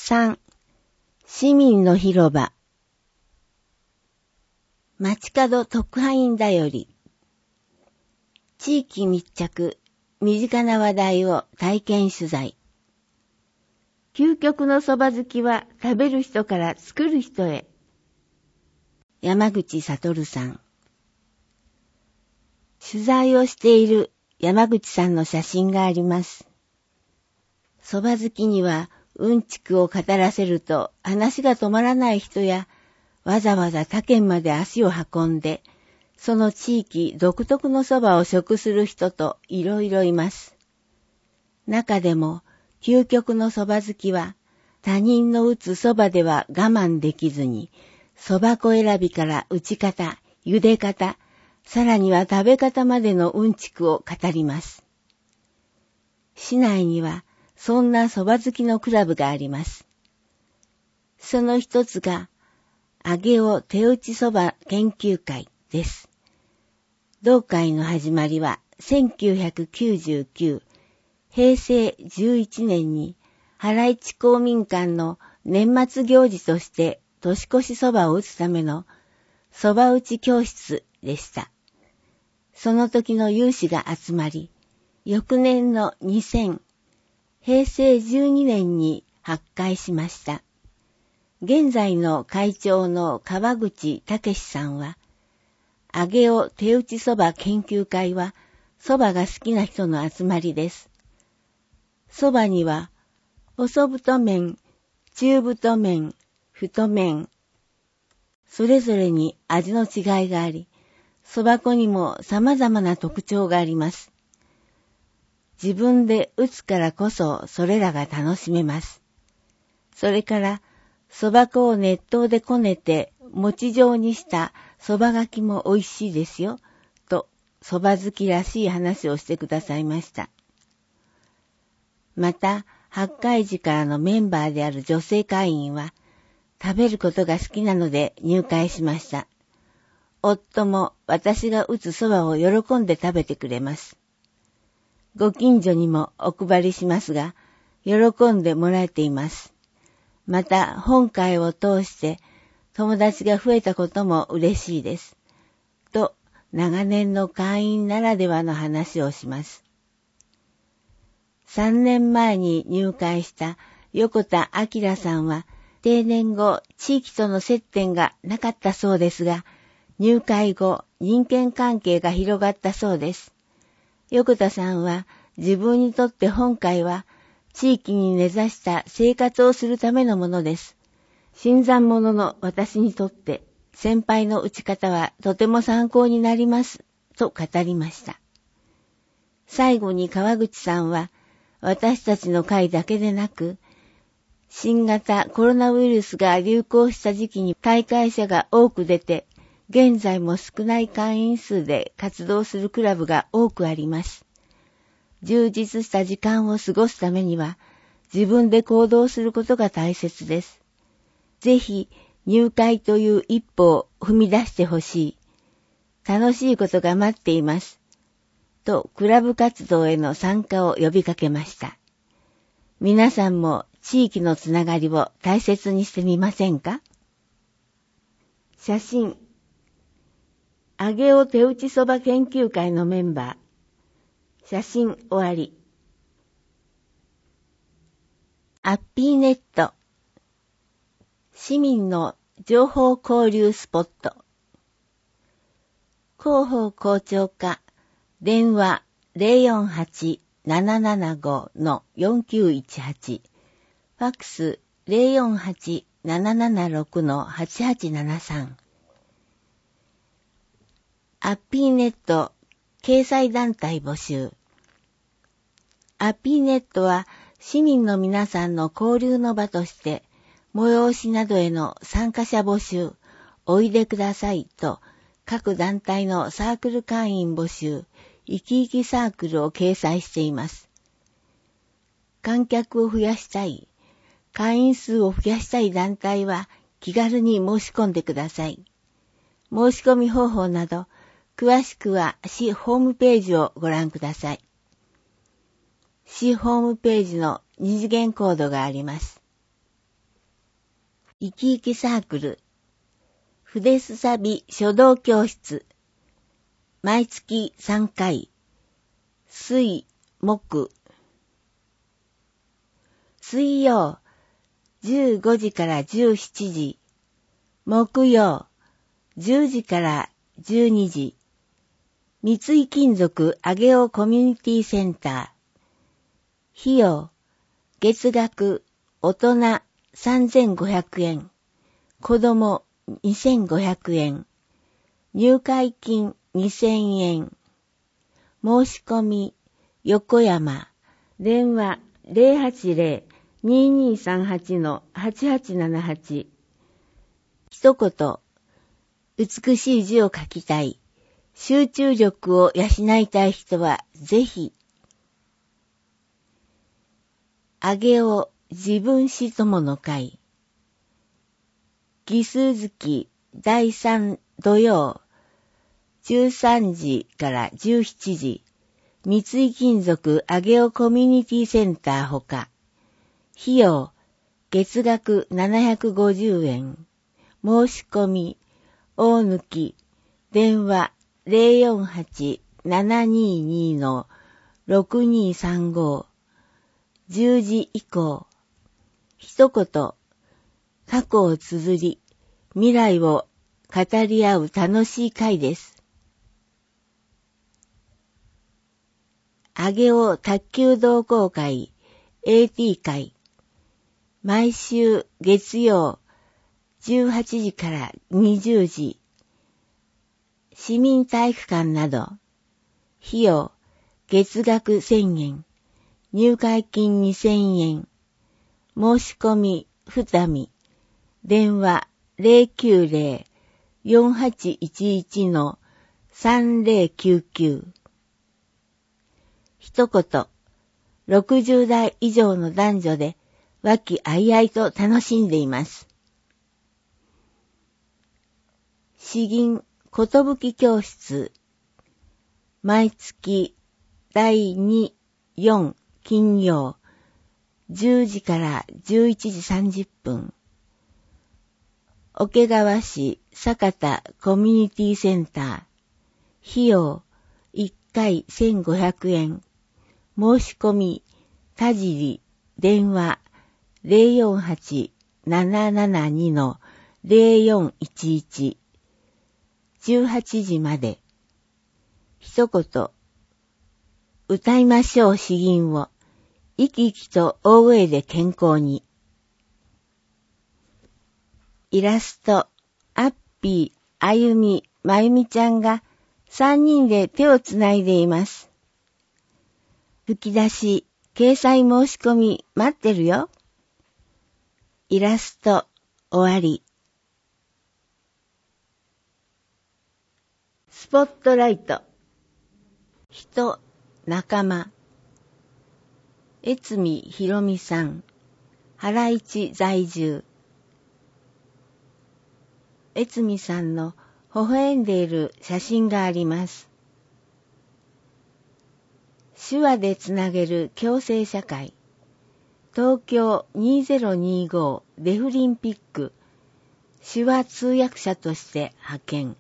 3. 市民の広場。街角特派員だより。地域密着、身近な話題を体験取材。究極のそば好きは食べる人から作る人へ。山口悟さん。取材をしている山口さんの写真があります。そば好きにはうんちくを語らせると話が止まらない人や、わざわざ他県まで足を運んで、その地域独特のそばを食する人といろいろいます。中でも究極のそば好きは、他人の打つそばでは我慢できずに、そば粉選びから打ち方、茹で方、さらには食べ方までのうんちくを語ります。市内にはそんなそば好きのクラブがあります。その一つが、揚げお手打ちそば研究会です。同会の始まりは1999、平成11年に原市公民館の年末行事として年越しそばを打つためのそば打ち教室でした。その時の有志が集まり、翌年の2000、平成12年に発会しました。現在の会長の川口武さんは、揚げお手打ちそば研究会は、そばが好きな人の集まりです。そばには、細太麺、中太麺、太麺、それぞれに味の違いがあり、そば粉にも様々な特徴があります。自分で打つからこそそれらが楽しめます。それから、そば粉を熱湯でこねて餅状にしたそばがきも美味しいですよ、とそば好きらしい話をしてくださいました。また、発会時からのメンバーである女性会員は、食べることが好きなので入会しました。夫も私が打つそばを喜んで食べてくれます。ご近所にもお配りしますが、喜んでもらえています。また、本会を通して友達が増えたことも嬉しいです。と、長年の会員ならではの話をします。3年前に入会した横田明さんは、定年後、地域との接点がなかったそうですが、入会後、人間関係が広がったそうです。横田さんは、自分にとって本会は、地域に根ざした生活をするためのものです。新参者の私にとって、先輩の打ち方はとても参考になります、と語りました。最後に川口さんは、私たちの会だけでなく、新型コロナウイルスが流行した時期に退会者が多く出て、現在も少ない会員数で活動するクラブが多くあります。充実した時間を過ごすためには、自分で行動することが大切です。ぜひ、入会という一歩を踏み出してほしい。楽しいことが待っています。と、クラブ活動への参加を呼びかけました。皆さんも地域のつながりを大切にしてみませんか？写真。揚げお手打ちそば研究会のメンバー。写真終わり。アッピーネット。市民の情報交流スポット。広報広聴課。電話 048-775-4918。ファックス 048-776-8873。アッピーネット掲載団体募集。アッピーネットは市民の皆さんの交流の場として催しなどへの参加者募集、おいでくださいと各団体のサークル会員募集、生き生きサークルを掲載しています。観客を増やしたい、会員数を増やしたい団体は気軽に申し込んでください。申し込み方法など、詳しくは市ホームページをご覧ください。市ホームページの二次元コードがあります。 生き生きサークル、筆すさび書道教室、毎月3回、水、木、水曜、15時から17時、木曜、10時から12時、三井金属上尾コミュニティセンター、費用、月額、大人3500円、子供2500円、入会金2000円、申し込み、横山、電話080-2238-8878、一言、美しい字を書きたい、集中力を養いたい人はぜひ、上尾自分史友の会、奇数月第3土曜、13時から17時、三井金属上尾コミュニティセンターほか、費用、月額750円、申し込み、大抜、電話048-722-6235、10時以降、一言、過去を綴り、未来を語り合う楽しい会です。上尾卓球同好会 AT 会、毎週月曜18時から20時、市民体育館など、費用月額1000円、入会金2000円、申し込み二見、電話090-4811-3099、一言、60代以上の男女で和気あいあいと楽しんでいます。詩吟ことぶき教室、毎月第2、4金曜、10時から11時30分、桶川市酒田コミュニティセンター、費用1回1500円、申し込み、田尻、電話048-772-0411、18時まで。一言、歌いましょう詩吟を、生き生きと大声で健康に。イラスト、アッピー、あゆみ、まゆみちゃんが3人で手をつないでいます。吹き出し、掲載申し込み待ってるよ。イラスト、終わり。スポットライト。人、仲間。越見ひろみさん。原市在住。越見さんの微笑んでいる写真があります。手話でつなげる共生社会。東京2025デフリンピック手話通訳者として派遣。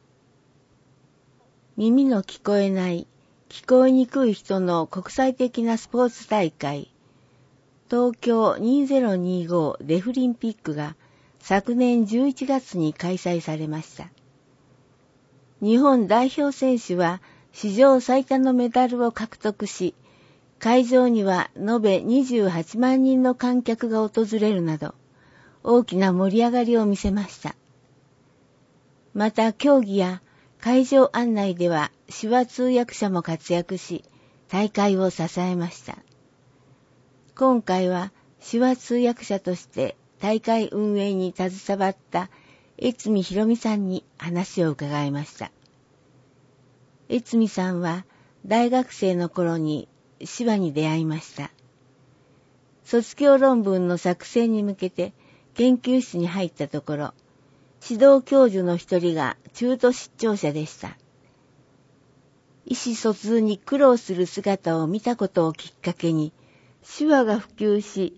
耳の聞こえない、聞こえにくい人の国際的なスポーツ大会、東京2025デフリンピックが昨年11月に開催されました。日本代表選手は史上最多のメダルを獲得し、会場には延べ28万人の観客が訪れるなど、大きな盛り上がりを見せました。また競技や会場案内では手話通訳者も活躍し、大会を支えました。今回は手話通訳者として大会運営に携わった越見ひろみさんに話を伺いました。越見さんは大学生の頃に手話に出会いました。卒業論文の作成に向けて研究室に入ったところ、指導教授の一人が中途失調者でした。意思疎通に苦労する姿を見たことをきっかけに、手話が普及し、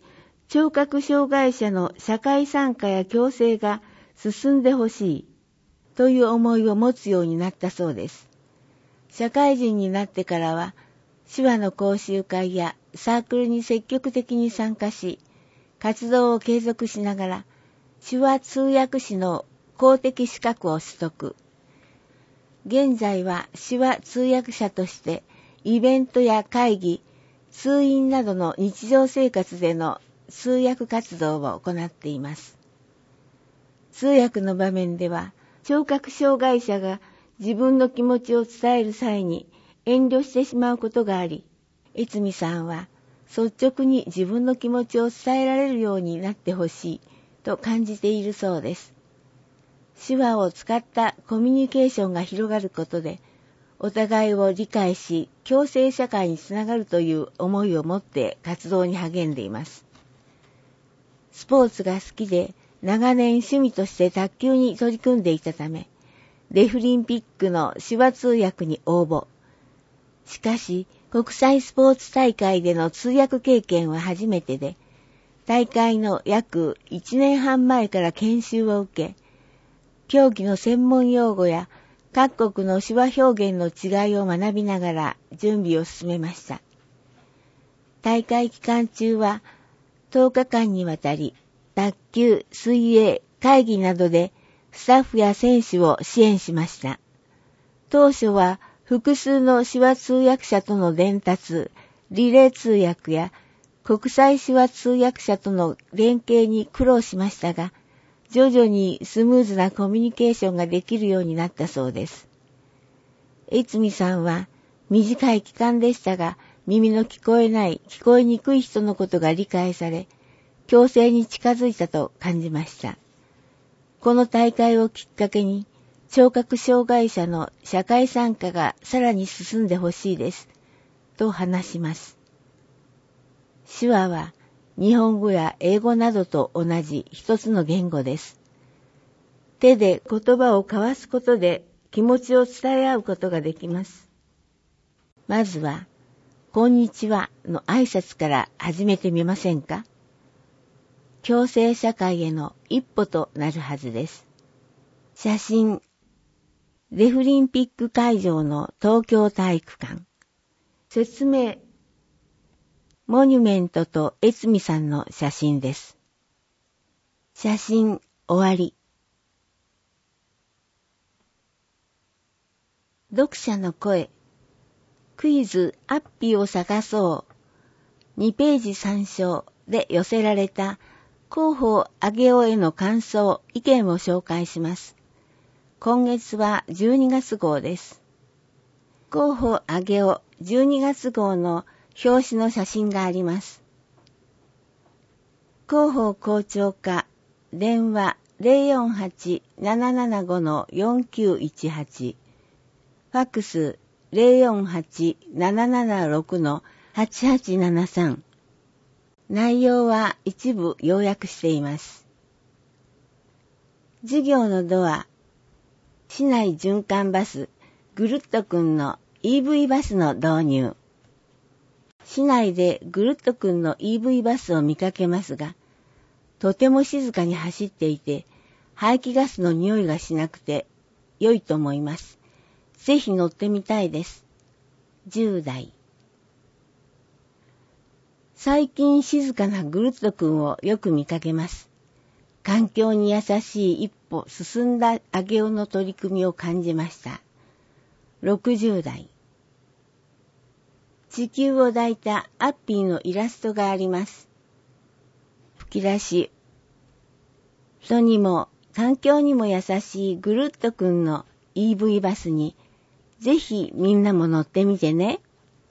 聴覚障害者の社会参加や共生が進んでほしいという思いを持つようになったそうです。社会人になってからは、手話の講習会やサークルに積極的に参加し、活動を継続しながら、手話通訳士の公的資格を取得。現在は手話通訳者として、イベントや会議、通院などの日常生活での通訳活動を行っています。通訳の場面では、聴覚障害者が自分の気持ちを伝える際に遠慮してしまうことがあり、逸見さんは率直に自分の気持ちを伝えられるようになってほしいと感じているそうです。手話を使ったコミュニケーションが広がることで、お互いを理解し、共生社会につながるという思いを持って活動に励んでいます。スポーツが好きで、長年趣味として卓球に取り組んでいたため、デフリンピックの手話通訳に応募。しかし、国際スポーツ大会での通訳経験は初めてで、大会の約1年半前から研修を受け、競技の専門用語や各国の手話表現の違いを学びながら準備を進めました。大会期間中は10日間にわたり、卓球、水泳、会議などでスタッフや選手を支援しました。当初は複数の手話通訳者との伝達、リレー通訳や国際手話通訳者との連携に苦労しましたが、徐々にスムーズなコミュニケーションができるようになったそうです。逸見さんは短い期間でしたが、耳の聞こえない、聞こえにくい人のことが理解され、共生に近づいたと感じました。この大会をきっかけに、聴覚障害者の社会参加がさらに進んでほしいです、と話します。手話は日本語や英語などと同じ一つの言語です。手で言葉を交わすことで気持ちを伝え合うことができます。まずは、こんにちはの挨拶から始めてみませんか？共生社会への一歩となるはずです。写真。デフリンピック会場の東京体育館。説明。モニュメントと逸見さんの写真です。写真終わり。読者の声。クイズアッピーを探そう。2ページ参照で寄せられた広報あげおへの感想、意見を紹介します。今月は12月号です。広報あげお12月号の表紙の写真があります。広報校長課、電話 048-775-4918、ファックス 048-776-8873。内容は一部要約しています。授業のドア、市内循環バス、ぐるっとくんの EV バスの導入。市内でぐるっとくんの EV バスを見かけますが、とても静かに走っていて、排気ガスの匂いがしなくて良いと思います。ぜひ乗ってみたいです。10代。最近静かなぐるっとくんをよく見かけます。環境に優しい一歩進んだあげおの取り組みを感じました。60代。地球を抱いたアッピーのイラストがあります。吹き出し。人にも環境にも優しいぐるっとくんの EV バスにぜひみんなも乗ってみてね。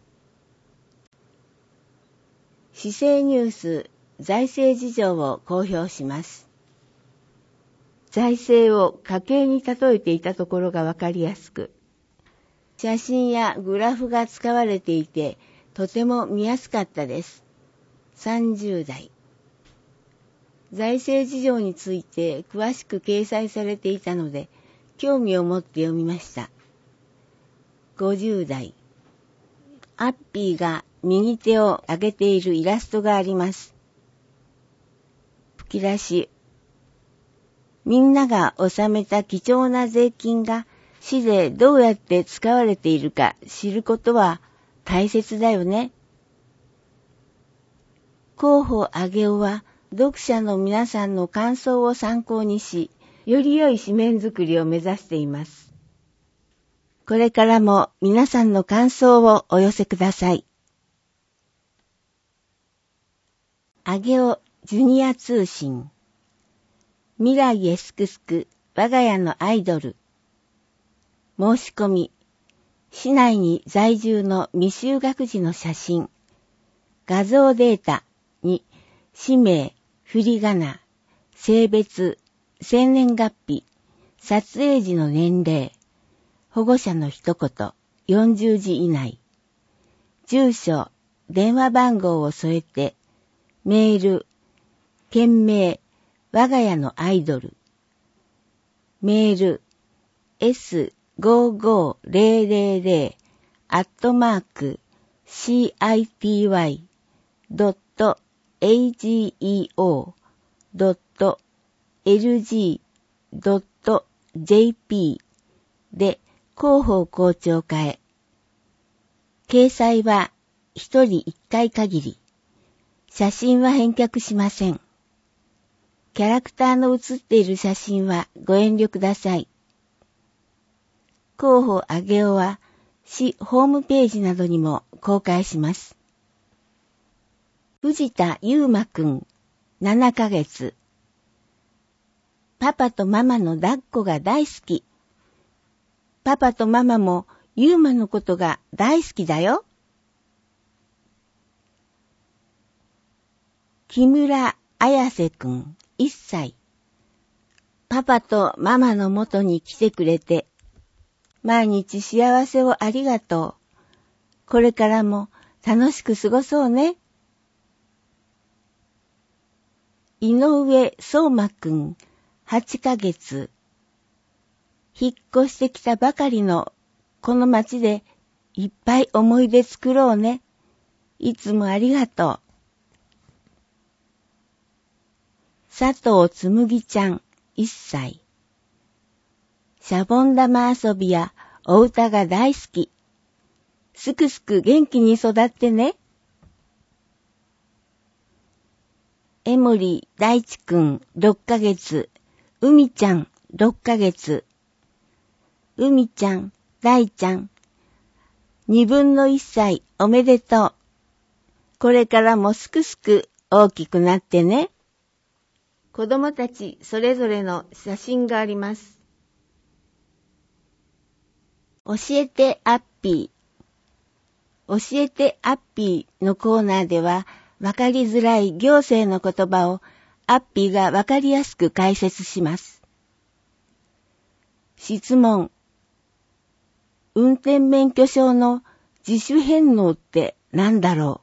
市政ニュース財政事情を公表します。財政を家計に例えていたところがわかりやすく、写真やグラフが使われていてとても見やすかったです。30代。財政事情について詳しく掲載されていたので興味を持って読みました。50代。アッピーが右手を上げているイラストがあります。 吹き出し、みんなが納めた貴重な税金が市でどうやって使われているか知ることは大切だよね。広報あげおは読者の皆さんの感想を参考にし、より良い紙面作りを目指しています。これからも皆さんの感想をお寄せください。あげおジュニア通信。未来へすくすく我が家のアイドル。申し込み。市内に在住の未就学児の写真。画像データに氏名、振り仮名、性別、生年月日、撮影時の年齢、保護者の一言、40字以内。住所、電話番号を添えて、メール、件名、我が家のアイドル。メール、city.ageo.lg.jp で広報校長課へ。掲載は一人一回限り。写真は返却しません。キャラクターの写っている写真はご遠慮ください。広報あげおは市ホームページなどにも公開します。藤田ゆうまくん、7ヶ月。パパとママの抱っこが大好き。パパとママもゆうまのことが大好きだよ。木村綾瀬くん、1歳。パパとママの元に来てくれて、毎日幸せをありがとう。これからも楽しく過ごそうね。井上相馬くん、8ヶ月。引っ越してきたばかりのこの町でいっぱい思い出作ろうね。いつもありがとう。佐藤つむぎちゃん、1歳。シャボン玉遊びやお歌が大好き。すくすく元気に育ってね。江森大地くん、6ヶ月。海ちゃん、6ヶ月。海ちゃん、大ちゃん。2分の1歳おめでとう。これからもすくすく大きくなってね。子供たちそれぞれの写真があります。教えてアッピー。教えてアッピーのコーナーでは、わかりづらい行政の言葉をアッピーがわかりやすく解説します。質問。運転免許証の自主返納って何だろ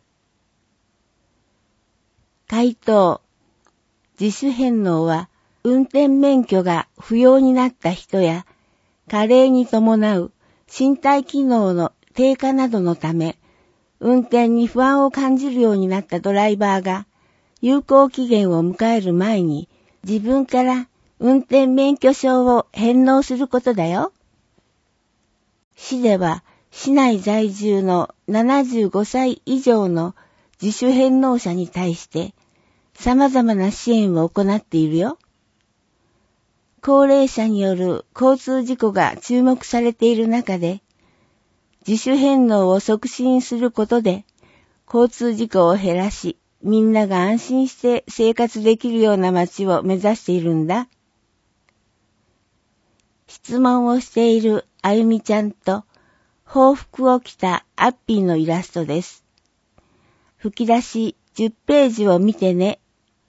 う？回答。自主返納は運転免許が不要になった人や加齢に伴う身体機能の低下などのため運転に不安を感じるようになったドライバーが有効期限を迎える前に自分から運転免許証を返納することだよ。市では市内在住の75歳以上の自主返納者に対して様々な支援を行っているよ。高齢者による交通事故が注目されている中で、自主返納を促進することで、交通事故を減らし、みんなが安心して生活できるような街を目指しているんだ。質問をしているあゆみちゃんと、法服を着たアッピーのイラストです。吹き出し10ページを見てね。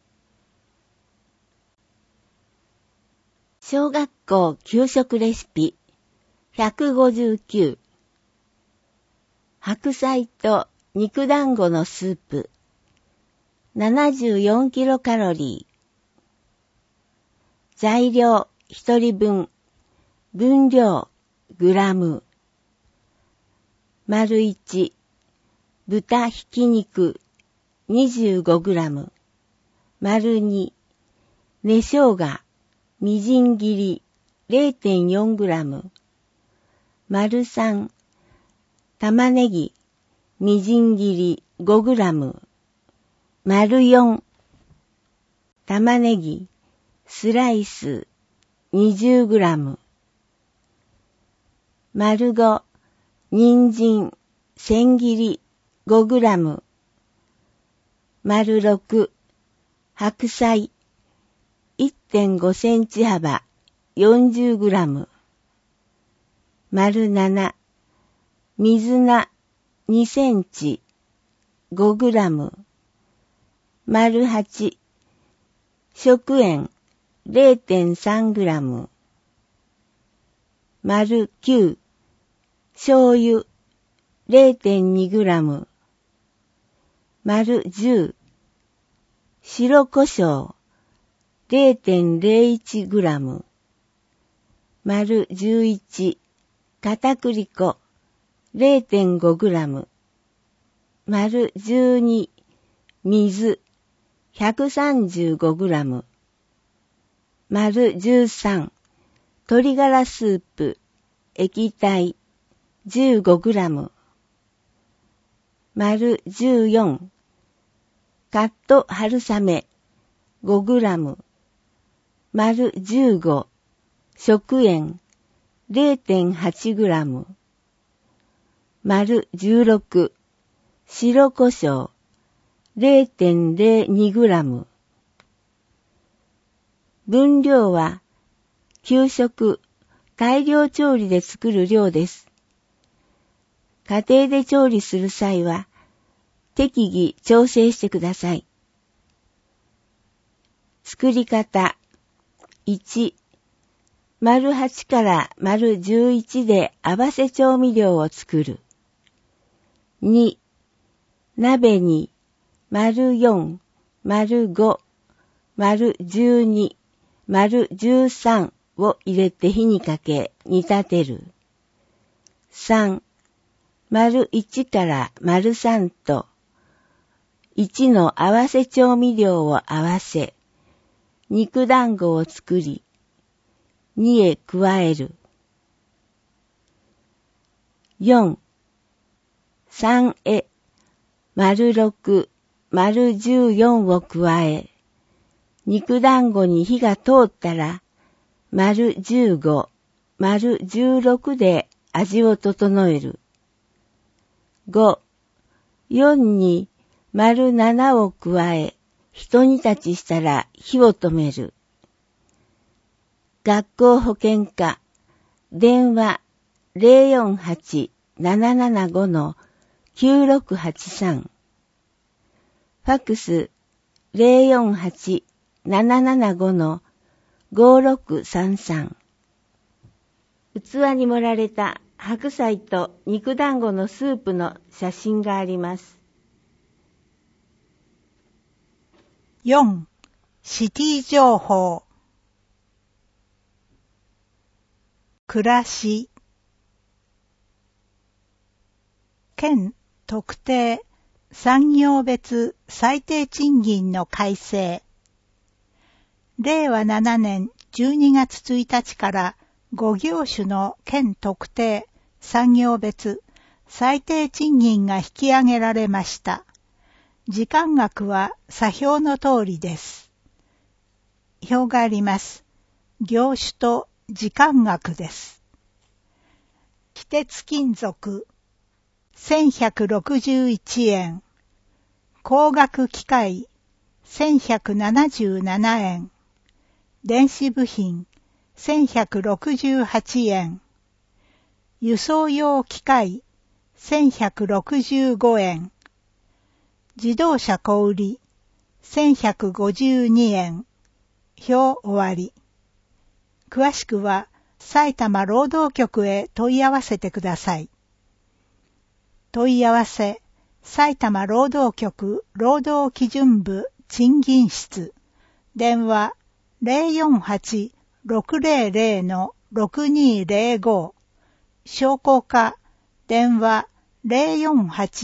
小学校給食レシピ159。白菜と肉団子のスープ74キロカロリー。材料1人分。分量グラム。丸1。豚ひき肉25グラム。丸2。 根生姜、みじん切り 0.4g。丸3、玉ねぎ、みじん切り 5g。丸4、玉ねぎ、スライス 20g。丸5、人参、千切り 5g。丸6、白菜、1.5 センチ幅 40g。丸7、水菜2センチ 5g。丸8、食塩 0.3g。丸9、醤油 0.2g。丸10、白胡椒 0.01g。丸11、片栗粉 0.5g。丸12、水 135g。丸13、鶏ガラスープ液体 15g。丸14、カット春雨 5g。丸15、食塩 0.8g。丸16、白胡椒 0.02g。分量は給食、大量調理で作る量です。家庭で調理する際は適宜調整してください。作り方。1、丸8から丸11で合わせ調味料を作る。2、鍋に丸4、丸5、丸12、丸13を入れて火にかけ煮立てる。3、丸1から丸3と1の合わせ調味料を合わせ、肉団子を作り、2へ加える。4、3へ丸6、丸14を加え、肉団子に火が通ったら、丸15、丸16で味を整える。5、4に丸7を加え、一煮立ちしたら火を止める。学校保健課、電話 048-775-9683。ファックス 048-775-5633。器に盛られた白菜と肉団子のスープの写真があります。 4. シティ情報。暮らし。県特定産業別最低賃金の改正。令和7年12月1日から5業種の県特定産業別最低賃金が引き上げられました。時間額は左表の通りです。表があります。業種と時間額です。非鉄金属1161円。光学機械1177円。電子部品1168円。輸送用機械1165円。自動車小売1152円。表終わり。詳しくは埼玉労働局へ問い合わせてください。問い合わせ、埼玉労働局労働基準部賃金室。電話 048-600-6205。商工課電話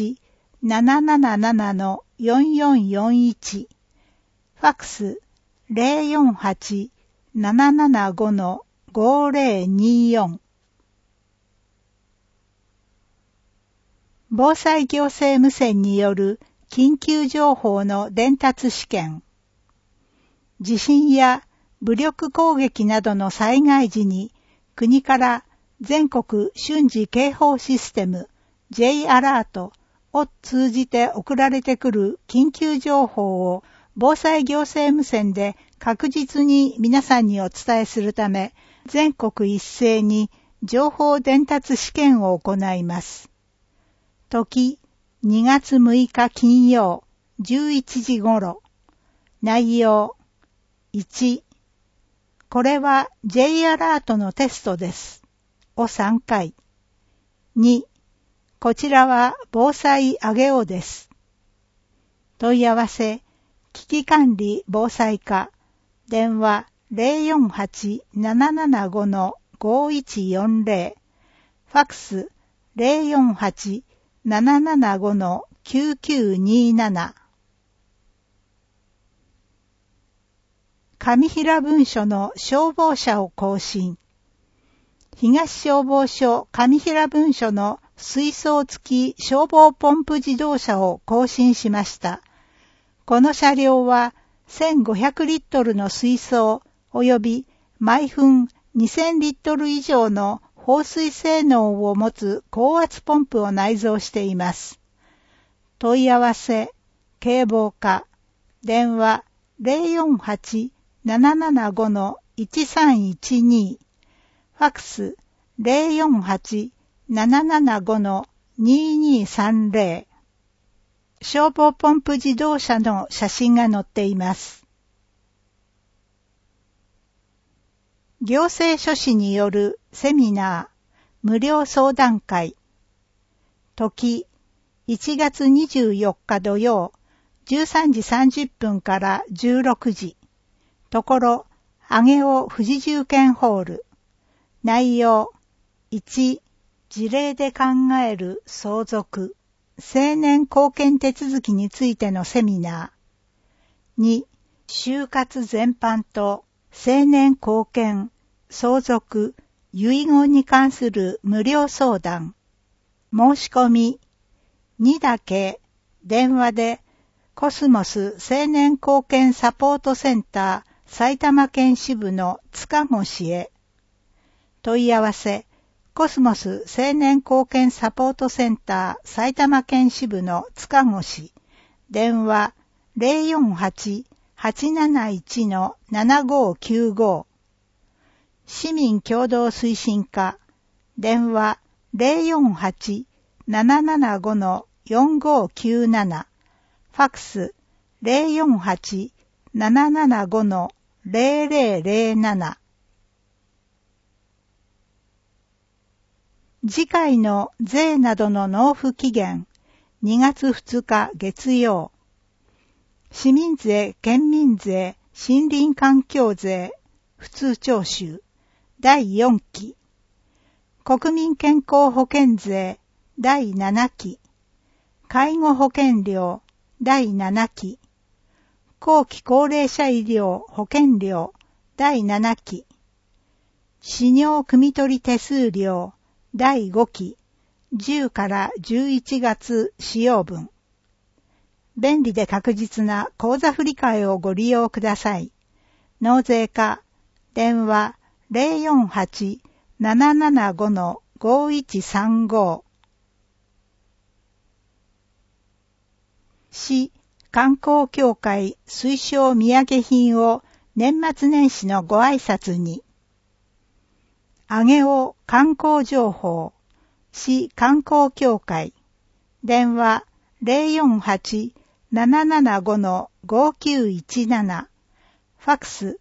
048-777-4441。ファックス 048-775-5024。防災行政無線による緊急情報の伝達試験。地震や武力攻撃などの災害時に国から全国瞬時警報システム J アラートを通じて送られてくる緊急情報を防災行政無線で確実に皆さんにお伝えするため、全国一斉に情報伝達試験を行います。時2月6日金曜11時頃。内容1、これは J アラートのテストです。を3回。2、こちらは防災あげおです。問い合わせ、危機管理防災課、電話 048-775-5140、ファクス 048-775-9927。上平分署の消防車を更新。東消防署上平分署の水槽付き消防ポンプ自動車を更新しました。この車両は1500リットルの水槽及び毎分2000リットル以上の放水性能を持つ高圧ポンプを内蔵しています。問い合わせ、警防課、電話 048-775-1312、ファクス 048-775-2230。消防ポンプ自動車の写真が載っています。行政書士によるセミナー、無料相談会。時、1月24日土曜、13時30分から16時。ところ、上尾富士重建ホール。内容、1、事例で考える相続。成年後見手続きについてのセミナー。2、就活全般と成年後見、相続、遺言に関する無料相談。申し込み。2だけ、電話で、コスモス成年後見サポートセンター埼玉県支部の塚越へ。問い合わせ。コスモス青年後見サポートセンター埼玉県支部の塚越。電話 048-871-7595。市民共同推進課。電話 048-775-4597。ファクス 048-775-0007。次回の税などの納付期限、2月2日月曜。市民税、県民税、森林環境税、普通徴収、第4期。国民健康保険税、第7期。介護保険料、第7期。後期高齢者医療保険料、第7期。使用汲み取り手数料、第5期、10から11月使用分。便利で確実な口座振替をご利用ください。納税課、電話 048-775-5135。市観光協会推奨土産品を年末年始のご挨拶に。上尾観光情報、市観光協会、電話 048-775-5917、ファクス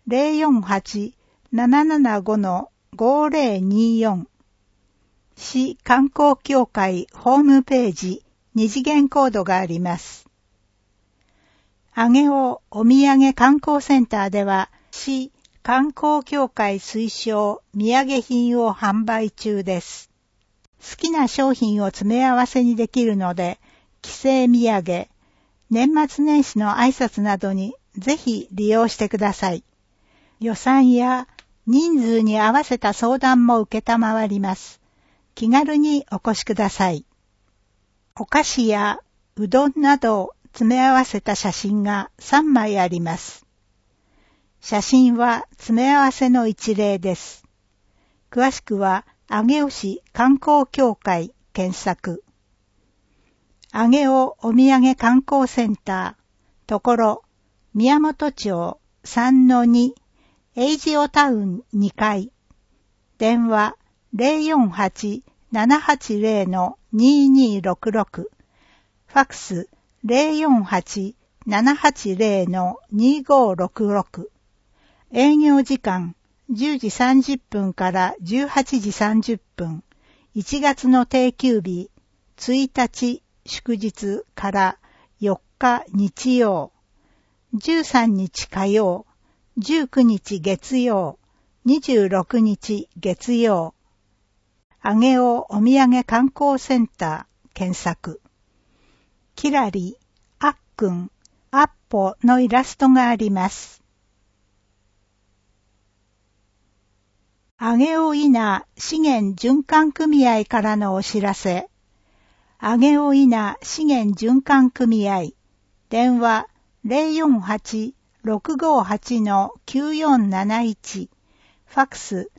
048-775-5024、市観光協会ホームページ、二次元コードがあります。上尾お土産観光センターでは、市観光協会推奨土産品を販売中です。好きな商品を詰め合わせにできるので、帰省土産、年末年始の挨拶などにぜひ利用してください。予算や人数に合わせた相談も受けたまわります。気軽にお越しください。お菓子やうどんなどを詰め合わせた写真が3枚あります。写真は詰め合わせの一例です。詳しくは上尾市観光協会検索。上尾お土産観光センター、ところ宮本町 3-2 エイジオタウン2階。電話 048-780-2266。ファクス 048-780-2566。営業時間10時30分から18時30分。1月の定休日1日祝日から4日日曜。13日火曜。19日月曜。26日月曜。上尾お土産観光センター検索。キラリ、あっくん、アッポのイラストがあります。上尾稲資源循環組合からのお知らせ。上尾稲資源循環組合。電話 048-658-9471。ファクス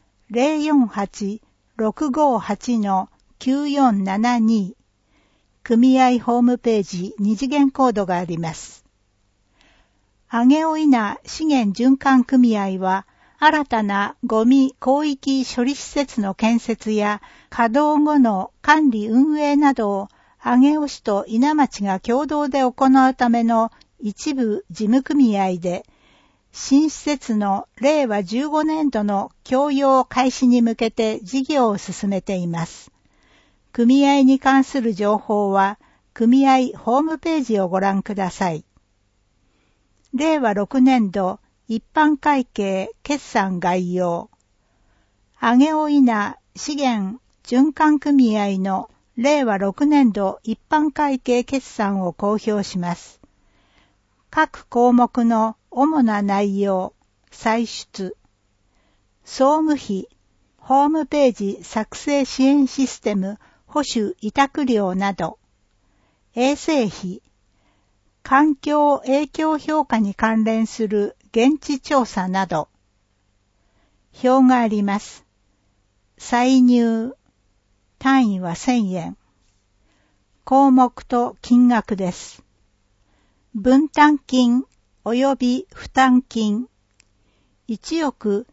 048-658-9472。組合ホームページ二次元コードがあります。上尾稲資源循環組合は、新たなゴミ広域処理施設の建設や稼働後の管理運営などを上尾市と伊那町が共同で行うための一部事務組合で、新施設の令和15年度の供用開始に向けて事業を進めています。組合に関する情報は、組合ホームページをご覧ください。令和6年度一般会計決算概要。上尾稲資源循環組合の令和6年度一般会計決算を公表します。各項目の主な内容、歳出、総務費、ホームページ作成支援システム保守委託料など、衛生費、環境影響評価に関連する現地調査など、表があります。歳入、単位は1000円。項目と金額です。分担金及び負担金、1億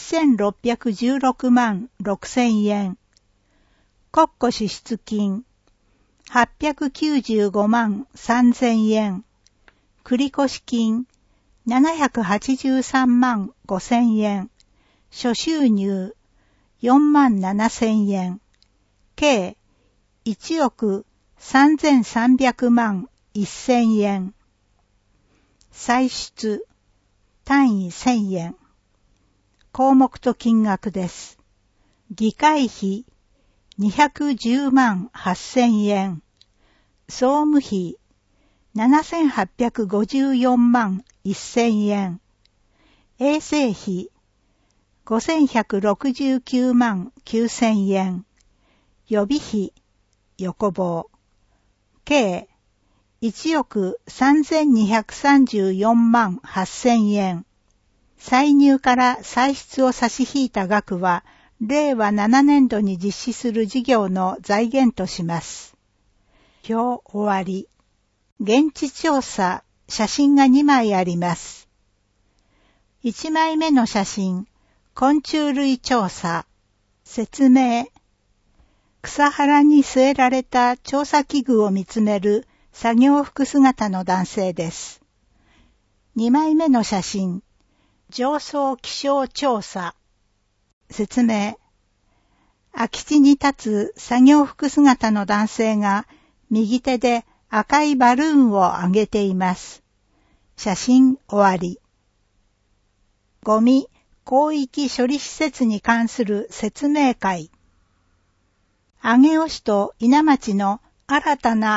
1616万6000円。国庫支出金、895万3000円。繰越金、783万5000円。諸収入、4万7000円。計、1億3300万1000円。歳出、単位1000円。項目と金額です。議会費、210万8000円。総務費、7854万1000円。衛生費、5169万9000円。予備費、横棒。計、1億3234万8000円。歳入から歳出を差し引いた額は、令和7年度に実施する事業の財源とします。表終わり。現地調査、写真が2枚あります。1枚目の写真、昆虫類調査。説明。草原に据えられた調査器具を見つめる作業服姿の男性です。2枚目の写真、上層気象調査。説明。空き地に立つ作業服姿の男性が右手で赤いバルーンを上げています。写真終わり。ゴミ広域処理施設に関する説明会。上尾市と伊那町の新たな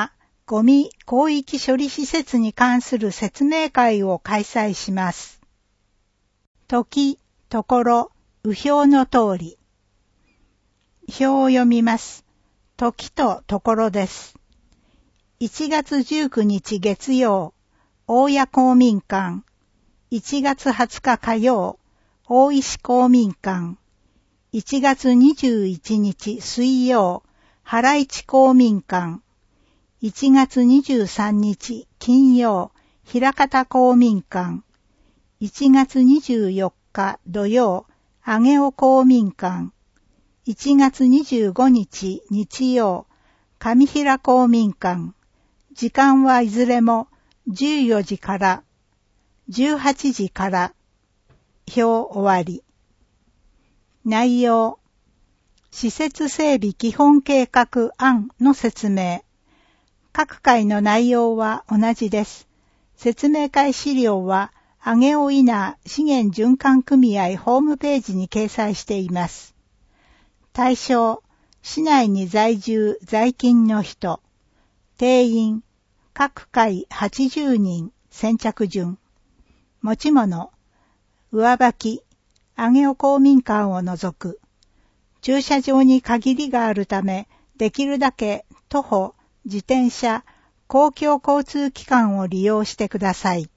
ゴミ広域処理施設に関する説明会を開催します。時、ところ、右表の通り。表を読みます。時とところです。1月19日月曜、大谷公民館。1月20日火曜、大石公民館。1月21日水曜、原市公民館。1月23日金曜、枚方公民館。1月24日土曜、上尾公民館。1月25日日曜、上平公民館。時間はいずれも14時から18時から。表終わり。内容。施設整備基本計画案の説明。各回の内容は同じです。説明会資料は、上尾稲資源循環組合ホームページに掲載しています。対象、市内に在住在勤の人。定員、各回80人、先着順。持ち物、上履き、上尾公民館を除く。駐車場に限りがあるため、できるだけ徒歩、自転車、公共交通機関を利用してください。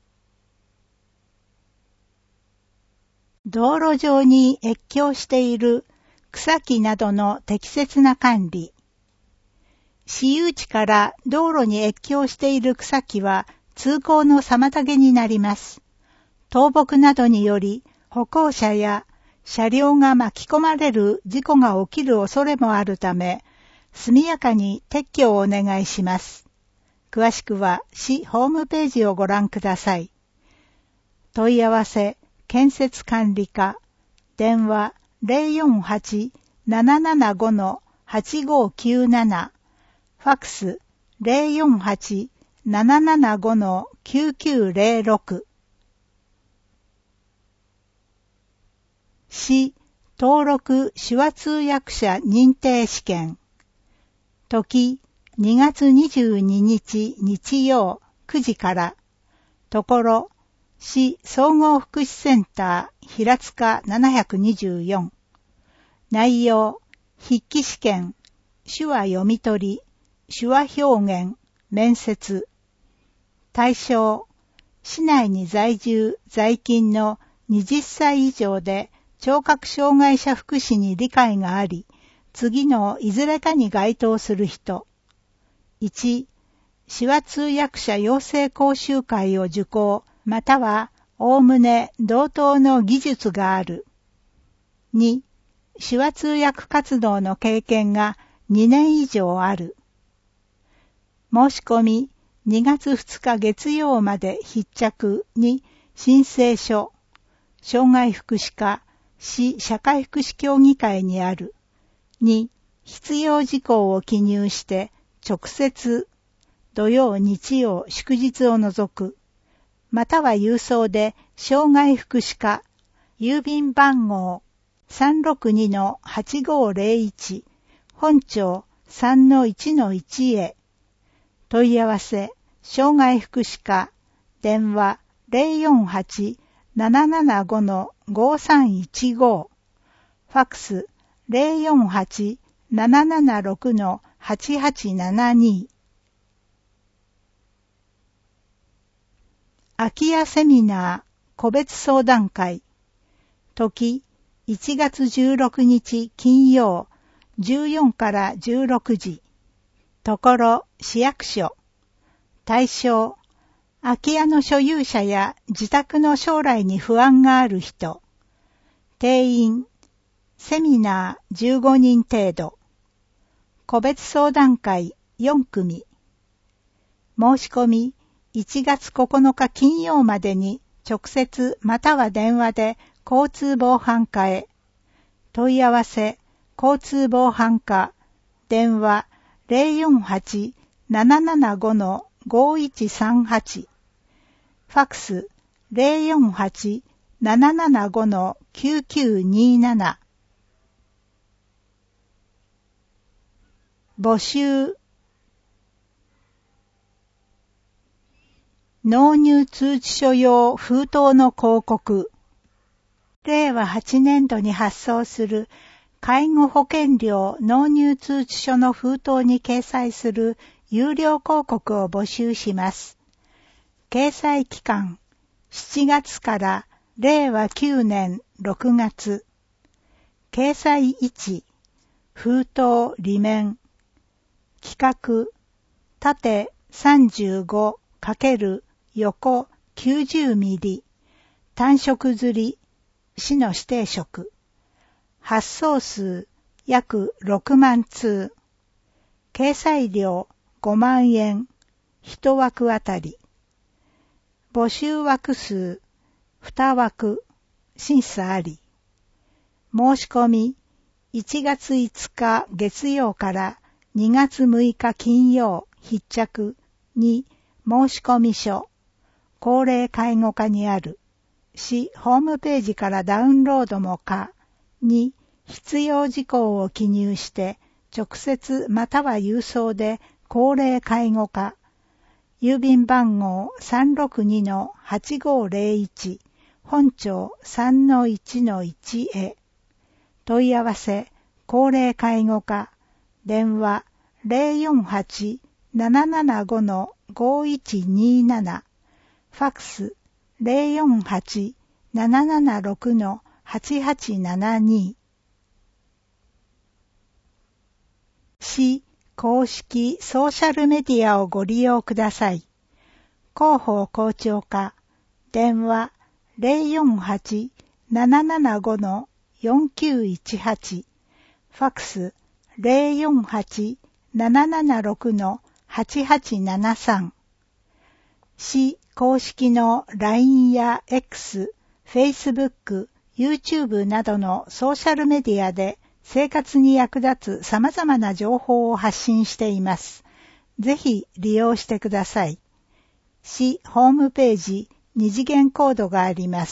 道路上に越境している草木などの適切な管理。私有地から道路に越境している草木は通行の妨げになります。倒木などにより歩行者や車両が巻き込まれる事故が起きる恐れもあるため、速やかに撤去をお願いします。詳しくは市ホームページをご覧ください。問い合わせ、建設管理課、電話 048-775-8597、ファックス 048-775-9906。市登録手話通訳者認定試験。時、2月22日日曜9時から。ところ、市総合福祉センター平塚724。内容、筆記試験、手話読み取り、手話表現、面接。対象、市内に在住在勤の20歳以上で聴覚障害者福祉に理解があり、次のいずれかに該当する人。1、手話通訳者養成講習会を受講、または、おおむね同等の技術がある。2、手話通訳活動の経験が2年以上ある。申し込み、2月2日月曜まで必着に申請書、障害福祉課、市社会福祉協議会にある。2、必要事項を記入して直接、土曜日曜祝日を除く、または郵送で障害福祉課、郵便番号 362-8501 本町 3-1-1 へ。問い合わせ、障害福祉課、電話 048-775-5315、ファックス 048-776-8872。空き家セミナー個別相談会。時、1月16日金曜、14から16時。ところ、市役所。対象、空き家の所有者や自宅の将来に不安がある人。定員、セミナー15人程度。個別相談会4組。申し込み、1月9日金曜までに直接または電話で交通防犯課へ。問い合わせ、交通防犯課、電話 048-775-5138、ファックス 048-775-9927。募集。 納入通知書用封筒の広告。令和8年度に発送する介護保険料納入通知書の封筒に掲載する有料広告を募集します。掲載期間7月から令和9年6月。掲載位置封筒裏面。規格縦35×横90ミリ。単色刷り。市の指定色。発送数約6万通。掲載料5万円。1枠あたり。募集枠数2枠。審査あり。申し込み1月5日月曜から2月6日金曜必着に申し込み書。高齢介護課にある。市ホームページからダウンロードも可に必要事項を記入して直接または郵送で高齢介護課郵便番号 362-8501 本町 3-1-1 へ問い合わせ高齢介護課電話 048-775-5127 ファクス 048-776-8872 市公式ソーシャルメディアをご利用ください。広報校長課電話 048-775-4918 ファクス 048-776-8873 市公式の LINE や X、Facebook、YouTube などのソーシャルメディアで生活に役立つ様々な情報を発信しています。ぜひ利用してください。市ホームページ2次元コードがあります。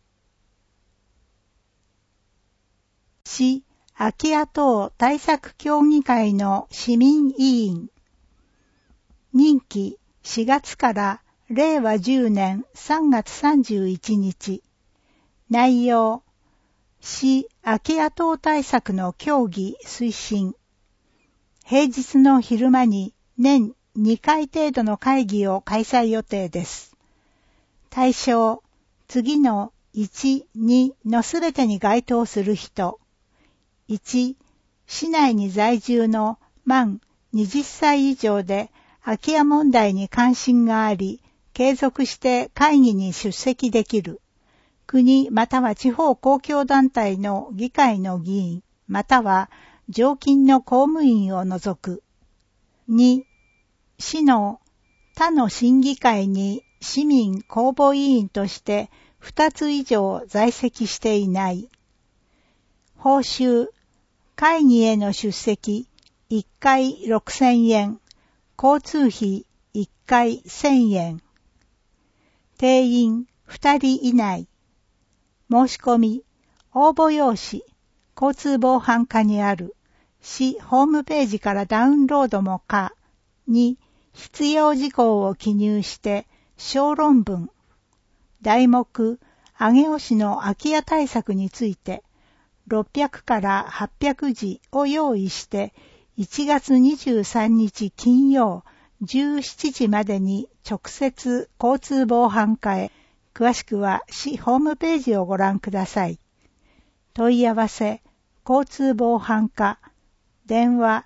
市空き家等対策協議会の市民委員。任期4月から令和10年3月31日。内容。市空き家等対策の協議推進。平日の昼間に年2回程度の会議を開催予定です。対象、次の1、2のすべてに該当する人。1、市内に在住の満20歳以上で空き家問題に関心があり、継続して会議に出席できる。国または地方公共団体の議会の議員または常勤の公務員を除く。2、市の他の審議会に市民公募委員として2つ以上在籍していない。報酬、会議への出席1回6000円、交通費1回1000円。定員2人以内。申し込み、応募用紙、交通防犯課にある市ホームページからダウンロードも可に必要事項を記入して小論文、題目、上尾市の空き家対策について600から800字を用意して1月23日金曜17時までに直接交通防犯課へ。詳しくは市ホームページをご覧ください。問い合わせ、交通防犯課、電話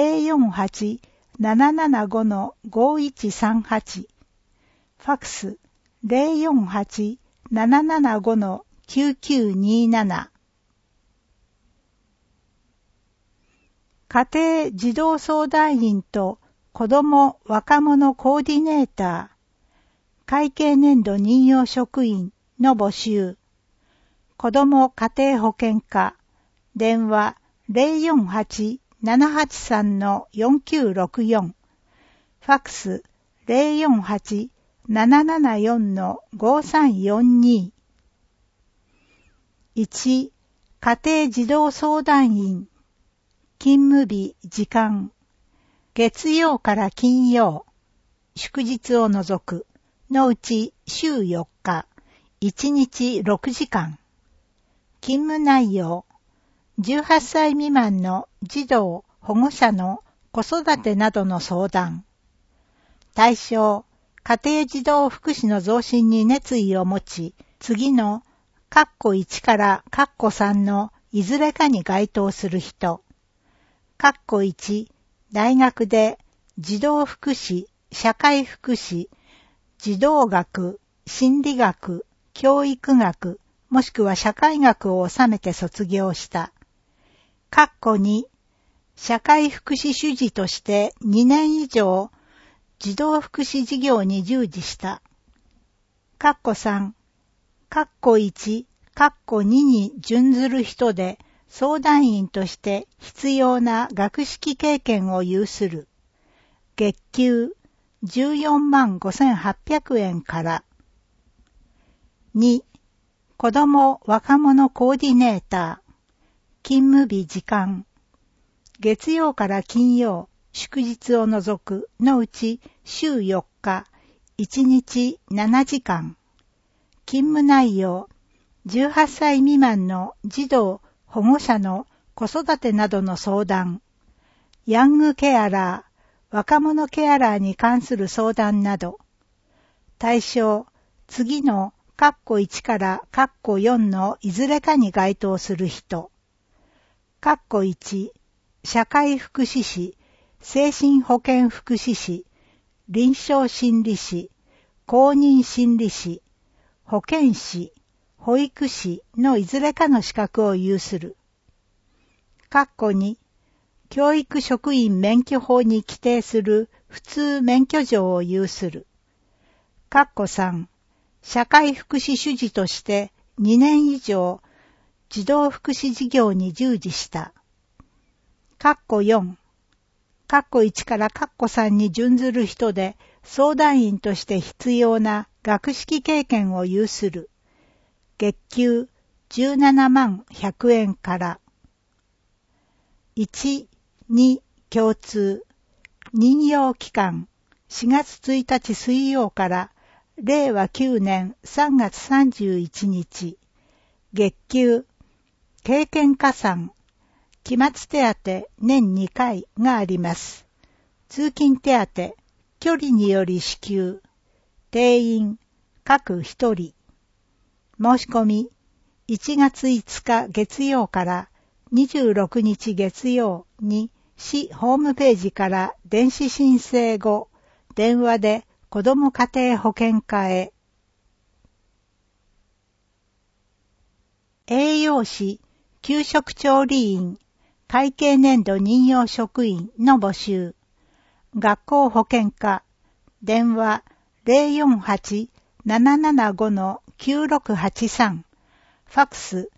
048-775-5138、ファクス 048-775-9927。家庭児童相談員と子ども若者コーディネーター、会計年度任用職員の募集。子ども家庭保険課、電話 048-783-4964、ファクス 048-774-5342。1、家庭児童相談員。勤務日、時間。月曜から金曜。祝日を除く。 のうち週4日、1日6時間。勤務内容、18歳未満の児童・保護者の子育てなどの相談。対象、家庭児童福祉の増進に熱意を持ち、次の括弧1から括弧3のいずれかに該当する人。括弧1、大学で児童福祉、社会福祉、児童学、心理学、教育学、もしくは社会学を収めて卒業した。括弧2、社会福祉主事として2年以上、児童福祉事業に従事した。括弧3、括弧1、括弧2に準ずる人で相談員として必要な学識経験を有する。月給145,800円から。2、子ども若者コーディネーター。勤務日時間。月曜から金曜、祝日を除くのうち週4日、1日7時間。勤務内容、18歳未満の児童・保護者の子育てなどの相談、ヤングケアラー、若者ケアラーに関する相談など、対象、次の括弧1から括弧4のいずれかに該当する人。括弧1、社会福祉士、精神保健福祉士、臨床心理士、公認心理士、保健師、保育士のいずれかの資格を有する。括弧2、教育職員免許法に規定する普通免許状を有する。括弧3、社会福祉主事として2年以上、児童福祉事業に従事した。括弧4、括弧1から括弧3に準ずる人で相談員として必要な学識経験を有する。月給171,000円から。1、2、共通。任用期間、4月1日水曜から令和9年3月31日。月給、経験加算、期末手当年2回があります。通勤手当、距離により支給。定員、各一人。申し込み、1月5日月曜から26日月曜に市ホームページから電子申請後、電話で子ども家庭保険課へ。栄養士、給食調理員、会計年度任用職員の募集。学校保健課、電話 048-775-9683、ファックス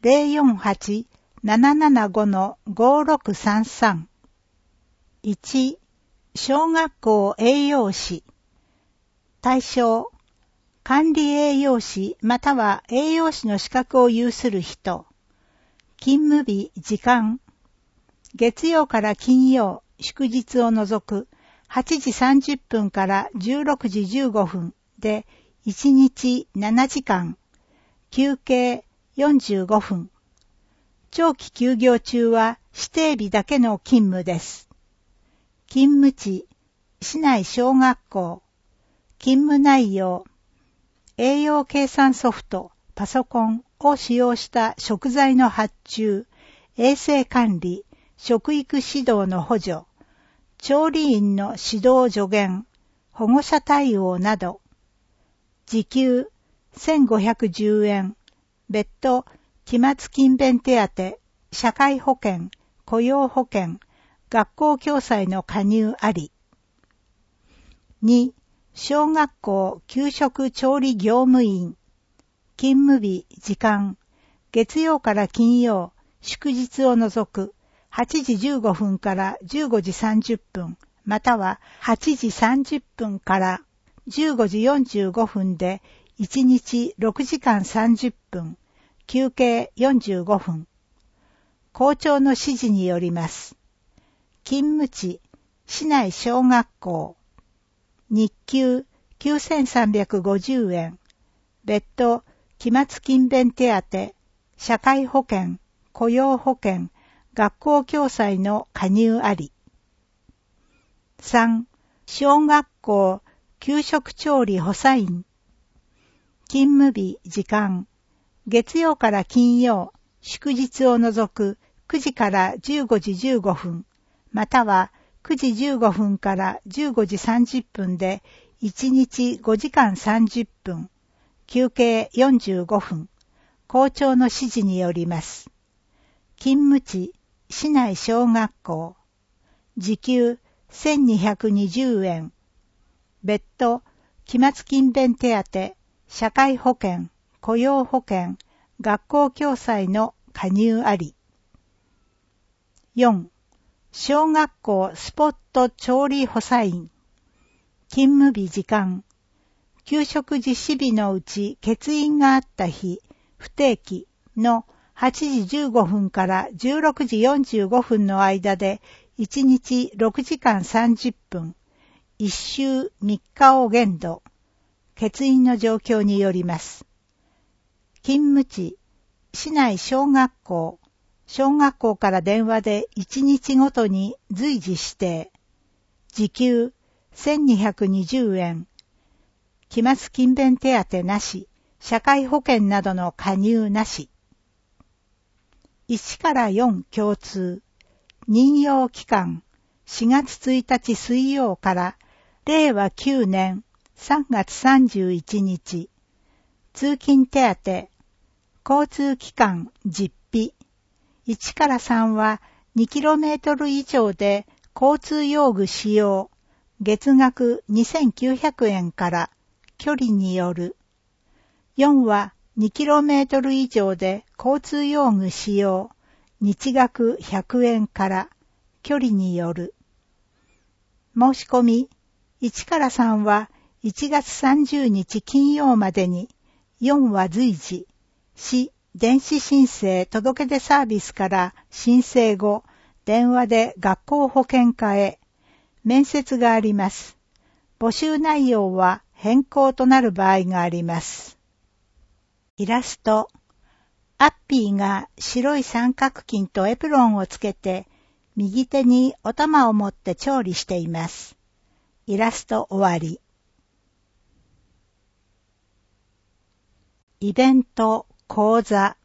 048-775-5633。1、小学校栄養士。対象、管理栄養士または栄養士の資格を有する人。勤務日、時間。月曜から金曜、祝日を除く8時30分から16時15分で1日7時間。休憩45分。長期休業中は指定日だけの勤務です。勤務地、市内小学校。勤務内容、栄養計算ソフト、パソコンを使用した食材の発注、衛生管理、食育指導の補助、調理員の指導助言、保護者対応など。時給1,510円、別途期末勤勉手当、社会保険、雇用保険、学校共済の加入あり。2、小学校給食調理業務員。勤務日、時間。月曜から金曜、祝日を除く8時15分から15時30分、または8時30分から15時45分で1日6時間30分、休憩45分。校長の指示によります。勤務地、市内小学校。日給 9350円。別途、期末勤勉手当、社会保険、雇用保険、学校共済の加入あり。3. 小学校給食調理補佐員。勤務日時間。月曜から金曜、祝日を除く9時から15時15分、または9時15分から15時30分で1日5時間30分、休憩45分、校長の指示によります。勤務地、市内小学校。時給1220円。別途、期末勤勉手当、社会保険、雇用保険、学校共済の加入あり。4. 小学校スポット調理補佐員。勤務日時間。給食実施日のうち欠員があった日、不定期の8時15分から16時45分の間で1日6時間30分、1週3日を限度、欠員の状況によります。勤務地、市内小学校、小学校から電話で1日ごとに随時指定、時給1220円、期末勤勉手当なし、社会保険などの加入なし。1から4共通、任用期間、4月1日水曜から令和9年3月31日、通勤手当、交通機関実費。1から3は 2km 以上で交通用具使用。月額2900円から距離による。4は 2km 以上で交通用具使用。日額100円から距離による。申し込み。1から3は1月30日金曜までに。4は随時。市電子申請届出サービスから申請後、電話で学校保健課へ面接があります。募集内容は変更となる場合があります。イラスト。アッピーが白い三角巾とエプロンをつけて、右手にお玉を持って調理しています。イラスト終わり。イベント講座。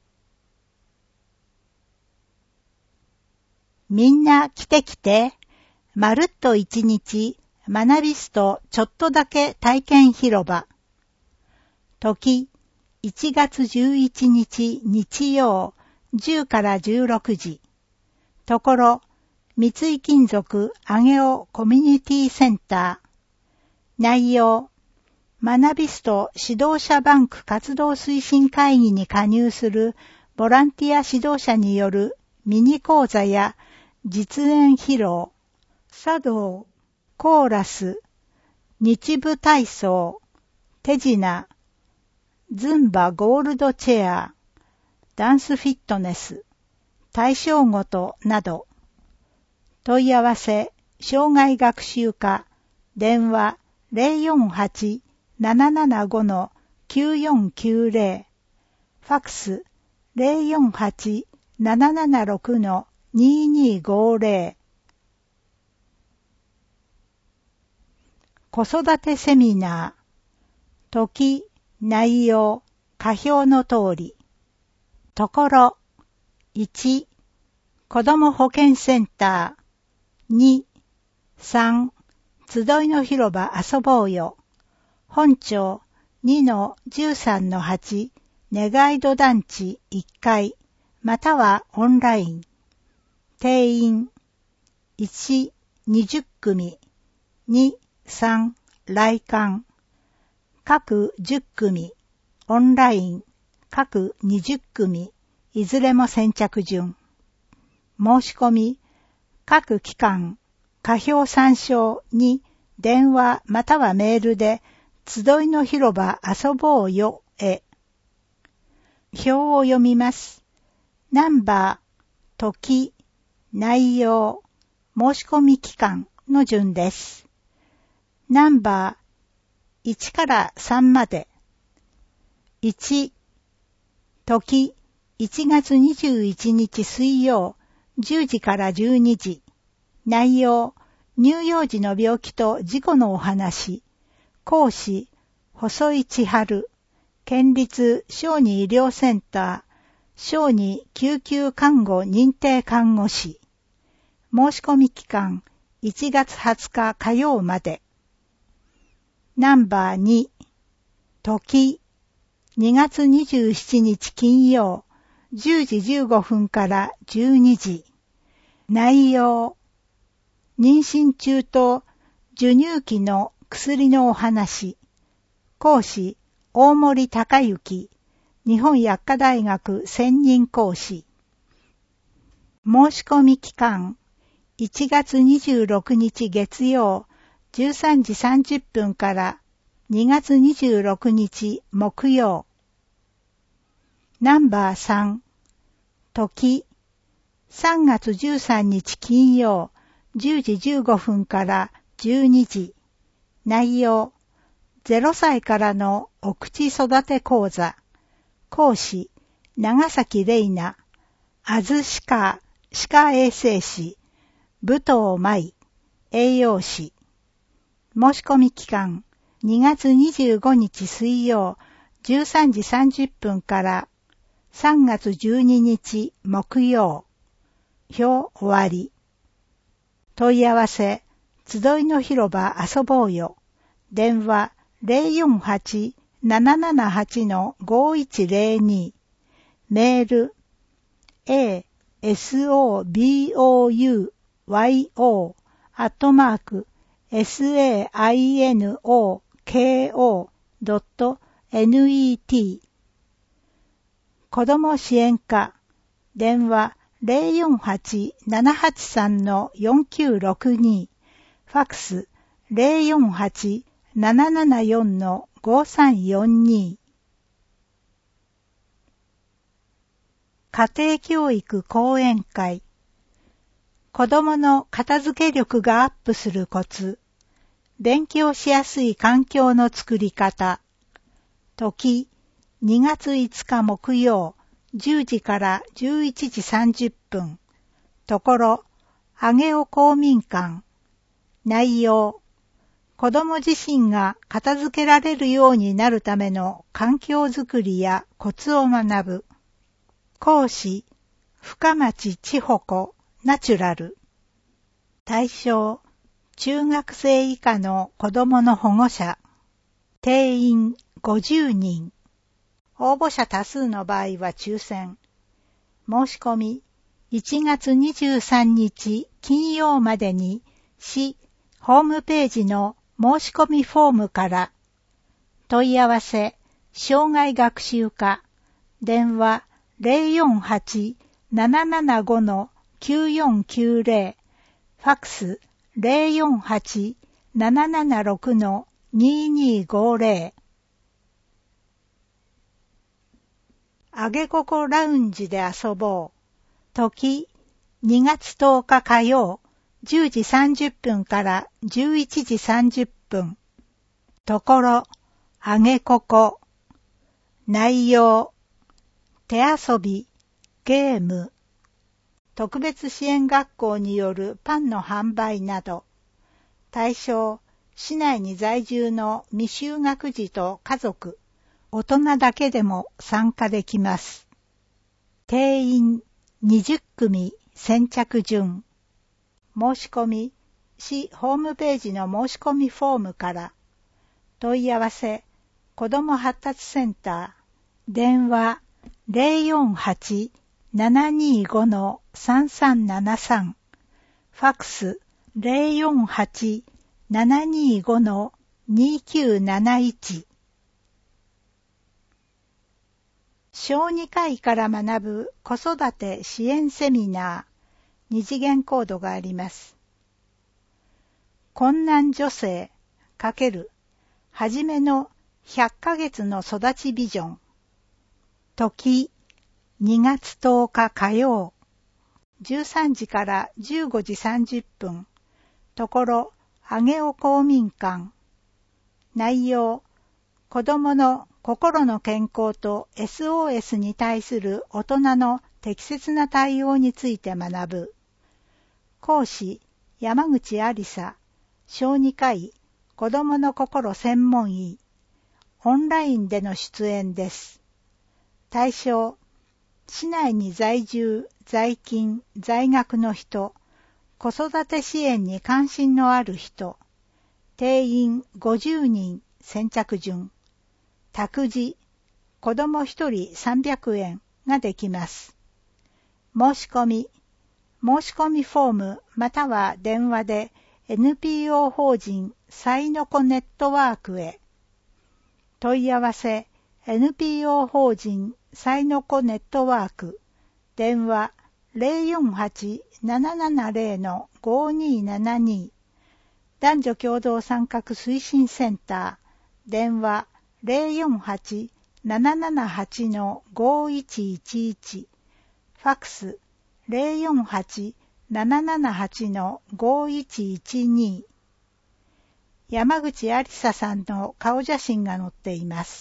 みんな来て来て、まるっと一日、学びすとちょっとだけ体験広場。時、1月11日日曜、10から16時。ところ、三井金属上尾コミュニティセンター。内容、学びすと指導者バンク活動推進会議に加入するボランティア指導者によるミニ講座や実演披露、茶道、コーラス、日舞体操、手品、ズンバゴールドチェア、ダンスフィットネス、対象ごとなど。問い合わせ、障害学習課、電話048-775-9490、ファックス048-776-2250。子育てセミナー。時、内容、下表の通り。ところ、1、子ども保健センター。2、3、集いの広場遊ぼうよ。本町 2-13-8 ネガイド団地1階、またはオンライン。定員1、20組、2、3、来館。各10組、オンライン、各20組、いずれも先着順。申し込み、各機関、下表参照に電話またはメールで集いの広場遊ぼうよへ。表を読みます。ナンバー、時、内容、申し込み期間の順です。ナンバ 1から3まで。1、時、1月21日水曜、10時から12時。内容、乳幼児の病気と事故のお話。講師、細井千春。県立小児医療センター、小児救急看護認定看護師。申し込み期間、1月20日火曜まで。ナンバー2、時、2月27日金曜、10時15分から12時。内容、妊娠中と授乳期の薬のお話。講師、大森隆之。日本薬科大学専任講師。申し込み期間、1月26日月曜、13時30分から2月26日木曜。ナンバー3、時、3月13日金曜、10時15分から12時。内容、0歳からのお口育て講座。講師、長崎玲奈。あず歯科、歯科衛生士。武藤舞、栄養士。申し込み期間、2月25日水曜、13時30分から3月12日木曜。表終わり。問い合わせ、集いの広場遊ぼうよ。電話 048-778-5102。メール asobouyo@sainoko.net。 子ども支援課電話 048-783-4962。ファックス 048-774-5342。家庭教育講演会。子供の片付け力がアップするコツ。勉強しやすい環境の作り方。時、2月5日木曜、10時から11時30分。ところ、上尾公民館。内容、子供自身が片付けられるようになるための環境づくりやコツを学ぶ。講師、深町千穂子、ナチュラル。対象、中学生以下の子供の保護者。定員50人。応募者多数の場合は抽選。申し込み、1月23日金曜までに市ホームページの申し込みフォームから。問い合わせ、障害学習課。電話048-775-9490。ファックス048-776-2250。あげここラウンジで遊ぼう。時、2月10日火曜、10時30分から11時30分。ところ、あげここ。内容、手遊び、ゲーム。特別支援学校によるパンの販売など。対象、市内に在住の未就学児と家族、大人だけでも参加できます。定員20組先着順。申し込み、市ホームページの申し込みフォームから。問い合わせ、子ども発達センター。電話048-725-3373。ファックス048-725-2971。小児科医から学ぶ子育て支援セミナー。二次元コードがあります。困難女性×はじめの100ヶ月の育ちビジョン。時、2月10日火曜、13時から15時30分。ところ、上尾公民館。 内容、子どもの心の健康と SOS に対する大人の適切な対応について学ぶ。講師、山口ありさ、小児科医、子どもの心専門医。オンラインでの出演です。対象、市内に在住、在勤、在学の人、子育て支援に関心のある人、定員50人先着順、託児、子ども1人300円ができます。申し込みフォームまたは電話で NPO 法人さいのこネットワークへ。問い合わせ NPO 法人さいのこネットワーク電話 048-770-5272 男女共同参画推進センター電話 048-778-5111 ファクス 048-778-5112 山口ありささんの顔写真が載っています。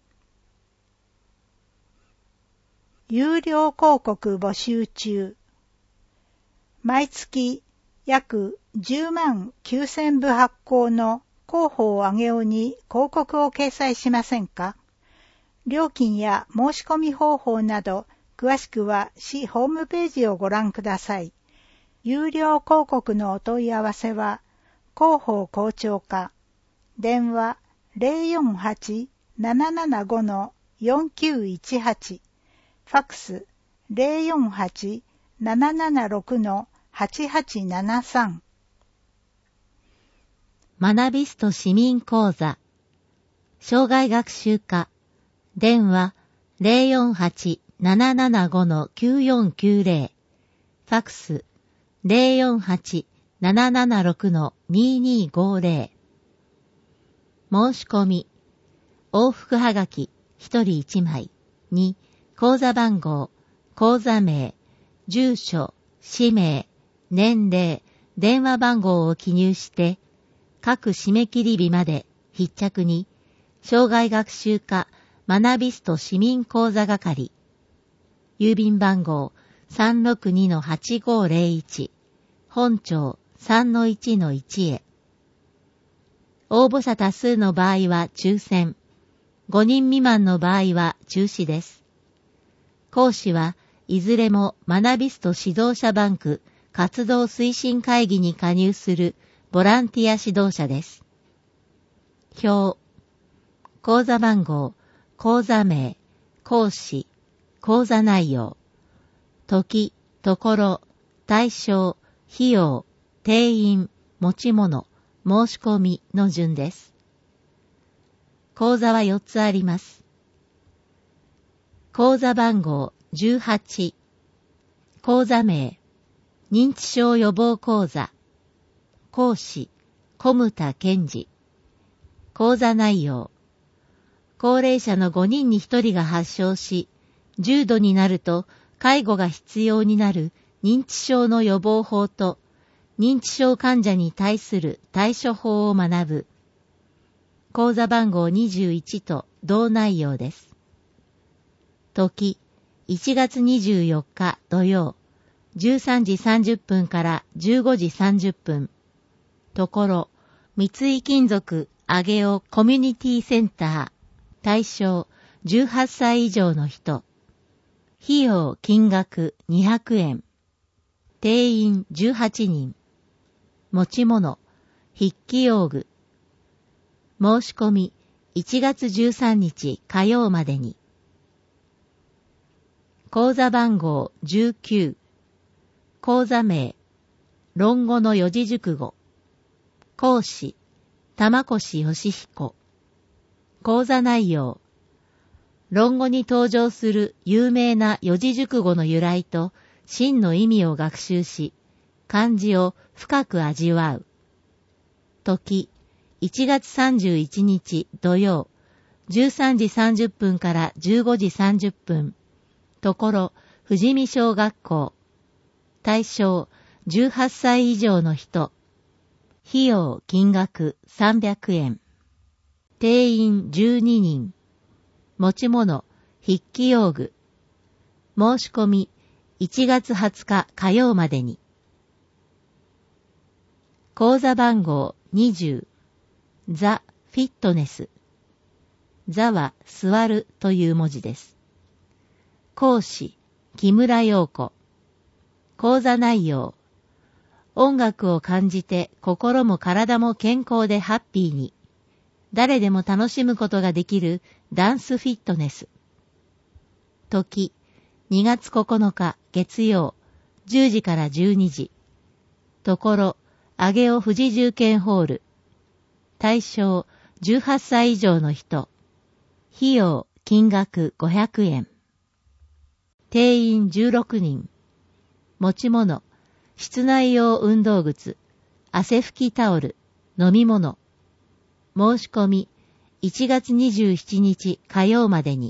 有料広告募集中。毎月約10万9000部発行の広報あげおに広告を掲載しませんか？料金や申し込み方法など詳しくは市ホームページをご覧ください。有料広告のお問い合わせは広報広聴課電話 048-775-4918 ファクス 048-776-8873 学びスト市民講座障害学習課電話 048-775-9490 ファクス 048-776-2250 申し込み往復はがき1人1枚に口座番号、口座名、住所、氏名、年齢、電話番号を記入して各締め切り日まで必着に障害学習課学びスト市民講座係郵便番号 362-8501 本庁 3-1-1 へ応募者多数の場合は抽選5人未満の場合は中止です。講師はいずれも学びスト指導者バンク活動推進会議に加入するボランティア指導者です。表、講座番号、講座名、講師、講座内容、時、ところ、対象、費用、定員、持ち物、申し込みの順です。講座は4つあります。講座番号18講座名認知症予防講座講師小牟田健二講座内容高齢者の5人に1人が発症し重度になると介護が必要になる認知症の予防法と認知症患者に対する対処法を学ぶ講座番号21と同内容です。時、1月24日土曜、13時30分から15時30分。ところ、三井金属上尾コミュニティセンター。対象、18歳以上の人。費用金額200円。定員18人。持ち物、筆記用具。申し込み、1月13日火曜までに。講座番号19講座名論語の四字熟語講師玉越義彦講座内容論語に登場する有名な四字熟語の由来と真の意味を学習し漢字を深く味わう時1月31日土曜13時30分から15時30分ところ、富士見小学校。対象、18歳以上の人。費用、金額300円。 定員12人。持ち物、筆記用具。申し込み、1月20日火曜までに。口座番號20。ザ・フィットネス。ザは座るという文字です。講師、木村陽子。講座内容。音楽を感じて心も体も健康でハッピーに。誰でも楽しむことができるダンスフィットネス。時、2月9日月曜、10時から12時。ところ、上尾富士重建ホール。対象、18歳以上の人。費用、金額500円。定員16人。持ち物、室内用運動靴、汗拭きタオル、飲み物。申し込み、1月27日火曜までに。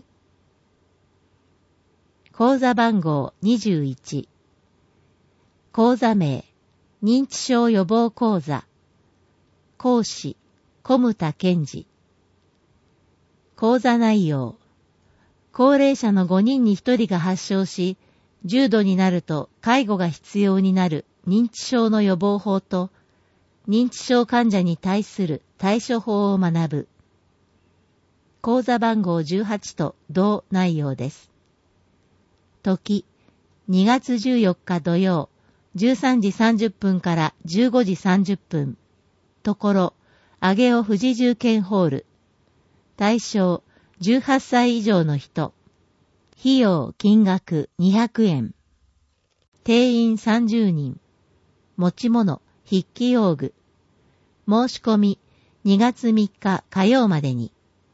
口座番号21。口座名、認知症予防講座。講師、小牟田健二。講座内容。高齢者の5人に1人が発症し、重度になると介護が必要になる認知症の予防法と、認知症患者に対する対処法を学ぶ。講座番号18と同内容です。時、2月14日土曜、13時30分から15時30分。ところ、上尾富士重建ホール。対象、18歳以上の人。費用、金額200円。定員30人。持ち物、筆記用具。申し込み、2月3日火曜までに。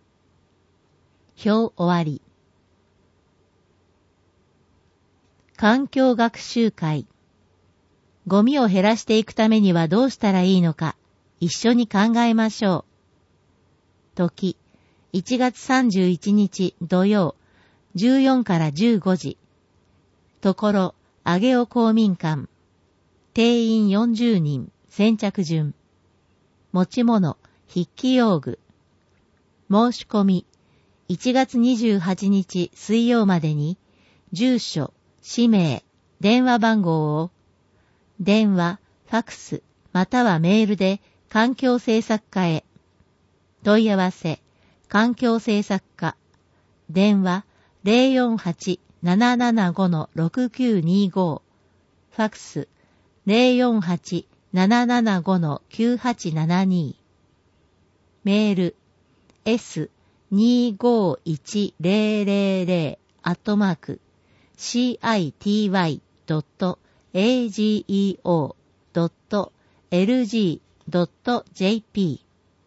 表終わり。環境学習会。ゴミを減らしていくためにはどうしたらいいのか、一緒に考えましょう。時、1月31日土曜、14から15時。ところ、上尾公民館。定員40人、先着順。持ち物、筆記用具。申し込み、1月28日水曜までに、住所、氏名、電話番号を、電話、ファクス、またはメールで環境政策課へ。問い合わせ、環境政策課。電話、048-775-6925。ファクス、048-775-9872。メール、city.city.ageo.lg.jp。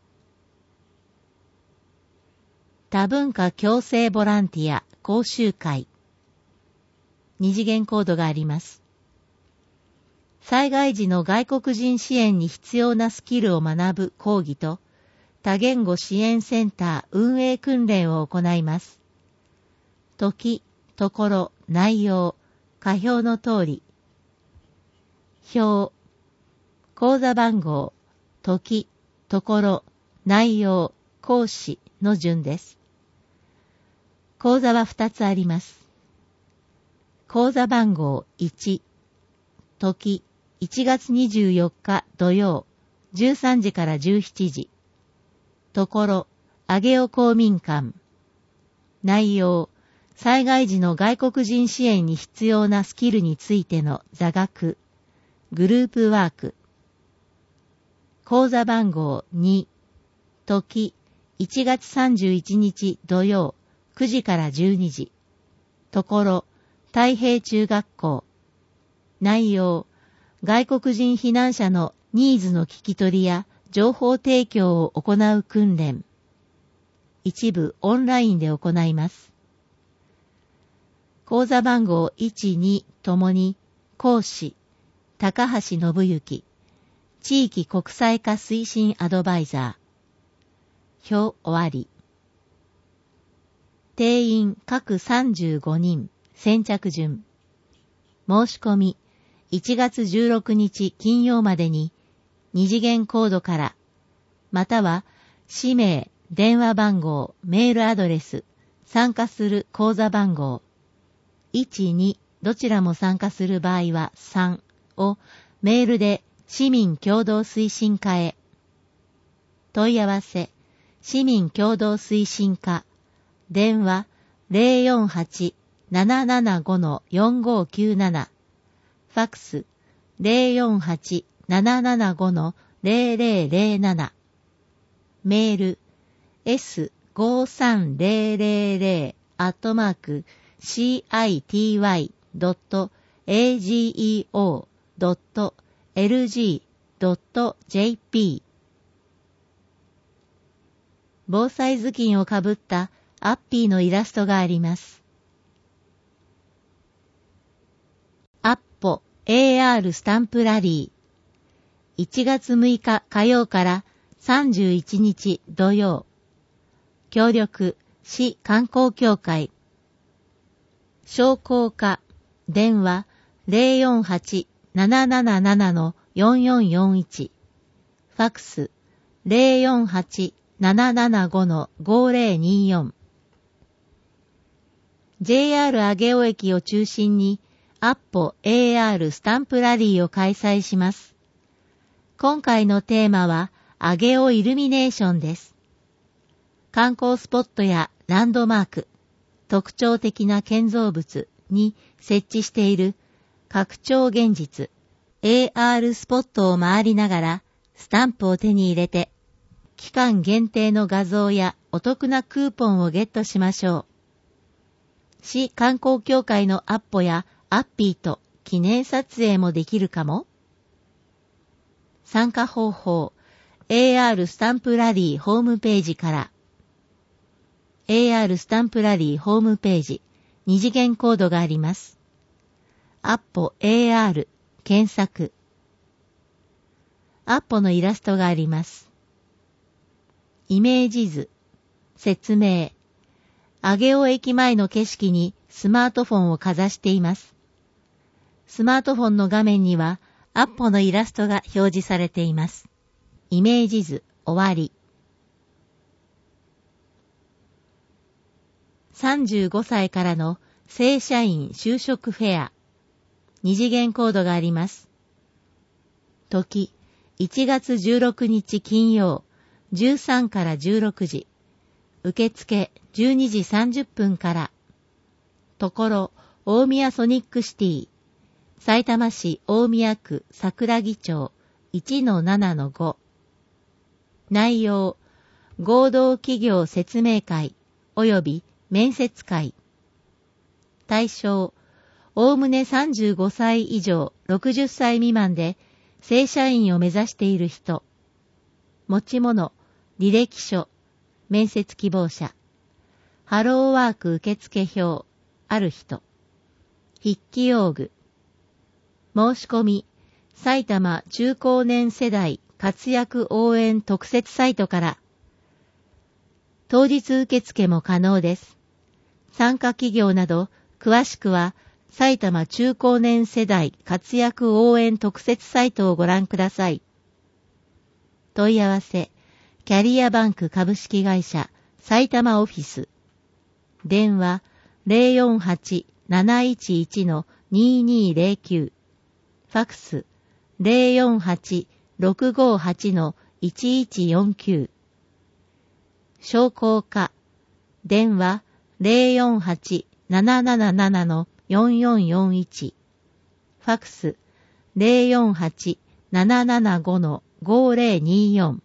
多文化共生ボランティア講習会。二次元コードがあります。災害時の外国人支援に必要なスキルを学ぶ講義と、多言語支援センター運営訓練を行います。時、ところ、内容、下表の通り。表、講座番号、時、ところ、内容、講師の順です。講座は2つあります。講座番号1、時、1月24日土曜、13時から17時。ところ、上尾公民館。内容、災害時の外国人支援に必要なスキルについての座学、グループワーク。講座番号2、時、1月31日土曜、9時から12時。ところ、太平中学校。内容、外国人避難者のニーズの聞き取りや情報提供を行う訓練。一部オンラインで行います。講座番号1、2ともに、講師、高橋信之、地域国際化推進アドバイザー。表終わり。定員各35人、先着順。申し込み、1月16日金曜までに、二次元コードから、または、氏名、 電話番号、メールアドレス、参加する口座番号、1、2、どちらも参加する場合は3をメールで市民共同推進課へ。問い合わせ、市民共同推進課、電話 048-775-4597、ファックス 048-775-0007、メール city.ageo.lg.jp。 防災頭巾をかぶったアッピーのイラストがあります。アッポ AR スタンプラリー。1月6日火曜から31日土曜。協力、市観光協会。商工課、電話 048-777-4441。ファックス 048-775-5024。JR 上尾駅を中心にアッポ AR スタンプラリーを開催します。今回のテーマは上尾イルミネーションです。観光スポットやランドマーク、特徴的な建造物に設置している拡張現実 AR スポットを回りながらスタンプを手に入れて期間限定の画像やお得なクーポンをゲットしましょう。市観光協会のアッポやアッピーと記念撮影もできるかも。参加方法 AR スタンプラリーホームページから。AR スタンプラリーホームページ、二次元コードがあります。アッポ AR 検索。アッポのイラストがあります。イメージ図、説明。上尾駅前の景色にスマートフォンをかざしています。スマートフォンの画面にはアッポのイラストが表示されています。イメージ図、終わり。35歳からの正社員就職フェア。二次元コードがあります。時、1月16日金曜、13から16時。受付12時30分から。ところ、大宮ソニックシティ。さいたま市大宮区桜木町 1-7-5。内容、合同企業説明会及び面接会。対象、おおむね35歳以上60歳未満で正社員を目指している人。持ち物、履歴書、面接希望者。ハローワーク受付表、ある人。筆記用具。申し込み、埼玉中高年世代活躍応援特設サイトから。当日受付も可能です。参加企業など、詳しくは、埼玉中高年世代活躍応援特設サイトをご覧ください。問い合わせ、キャリアバンク株式会社埼玉オフィス。電話 048-711-2209。ファックス 048-658-1149。商工課。電話 048-777-4441。ファックス 048-775-5024。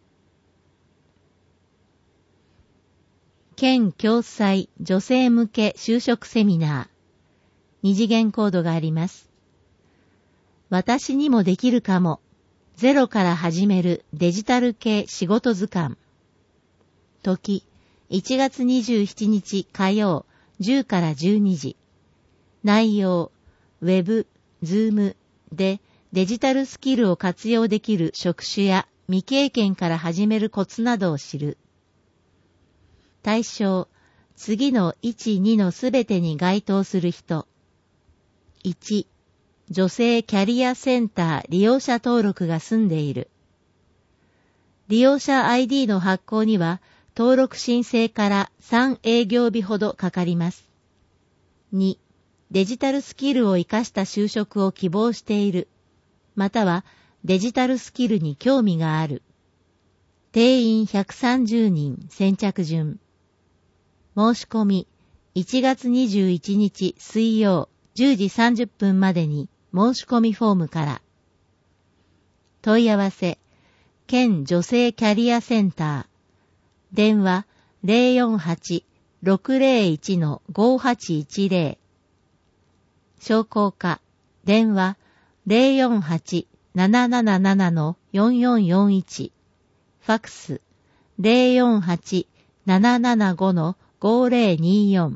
県共済女性向け就職セミナー。二次元コードがあります。私にもできるかも。ゼロから始めるデジタル系仕事図鑑。時、1月27日火曜10から12時。内容、ウェブ、ズームでデジタルスキルを活用できる職種や未経験から始めるコツなどを知る。対象、次の1、2のすべてに該当する人。1、女性キャリアセンター利用者登録が済んでいる。利用者 ID の発行には登録申請から3営業日ほどかかります。2、デジタルスキルを活かした就職を希望している、またはデジタルスキルに興味がある。定員130人先着順。申し込み1月21日水曜10時30分までに申し込みフォームから。問い合わせ、県女性キャリアセンター。電話048-601-5810。商工課、電話048-777-4441。ファクス048-775-5024。